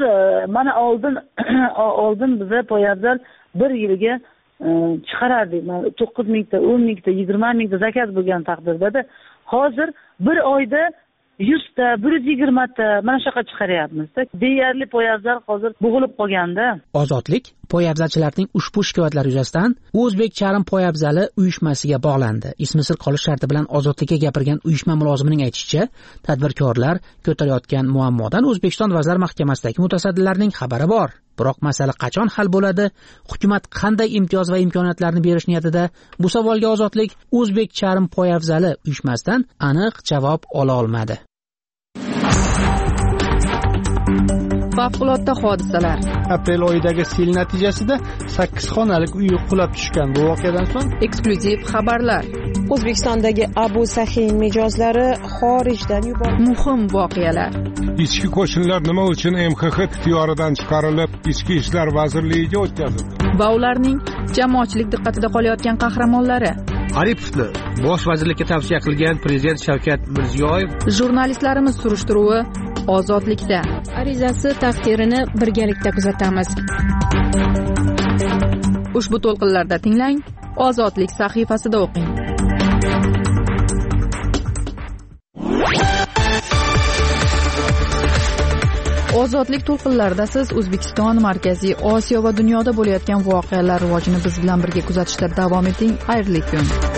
oldin biza poyabzal bir yilga chiqarardik. 9 mingta, 10 mingta, 20 mingta zakaz bo'lgan taqdirda hozir bir oyda 100 ta, 120 ta mana shunaqa chiqaryapmiz-da. Deyarli poyabzal hozir bo'g'ilib qolganda. Ozodlik poyabzalchilarning ushbu shikoyatlari yuzasidan O'zbek charm poyabzali uyushmasiga bog'landi. Ismi sir qolish sharti bilan Ozodlikka gapirgan uyushma mulozimining aytishicha, tadbirkorlar ko'tarayotgan muammodan O'zbekiston Vazirlar Mahkamasidagi mutasaddilarning xabari bor. Biroq masala qachon hal bo'ladi? Hukumat qanday imtiyoz va imkoniyatlarni berish niyatida? Bu savolga Ozodlik O'zbek charm poyabzali uyushmasidan aniq javob ola olmadi. Favqulodda hodisalar. Aprel oyidagi sel natijasida 8 xonalik uy qulab tushgan. Bu voqeadan so'ng eksklyuziv xabarlar. O'zbekistondagi Abu Sahiy mijozlari xorijdan yuborildi. Muhim voqealar. Ichki qo'shinlar nima uchun MXX ixtiyoridan chiqarilib, Ichki ishlar vazirligiga o'tkazildi? Va ularning jamoatchilik diqqatida qolayotgan qahramonlari. Aripovni bosh vazirlikka tavsiya qilgan prezident Shavkat Mirziyoyev. Jurnalistlarimiz surishtiruvi Ozodlikda. Arizasi taqdirini birgalikda kuzatamiz. Ushbu to'lqinlarda tinglang, Ozodlik sahifasida o'qing. Ozodlik to'lqinlarida siz O'zbekiston, Markaziy Osiyo va dunyoda bo'layotgan voqealar rivojini biz bilan birga kuzatishda davom eting. Xayrli kun.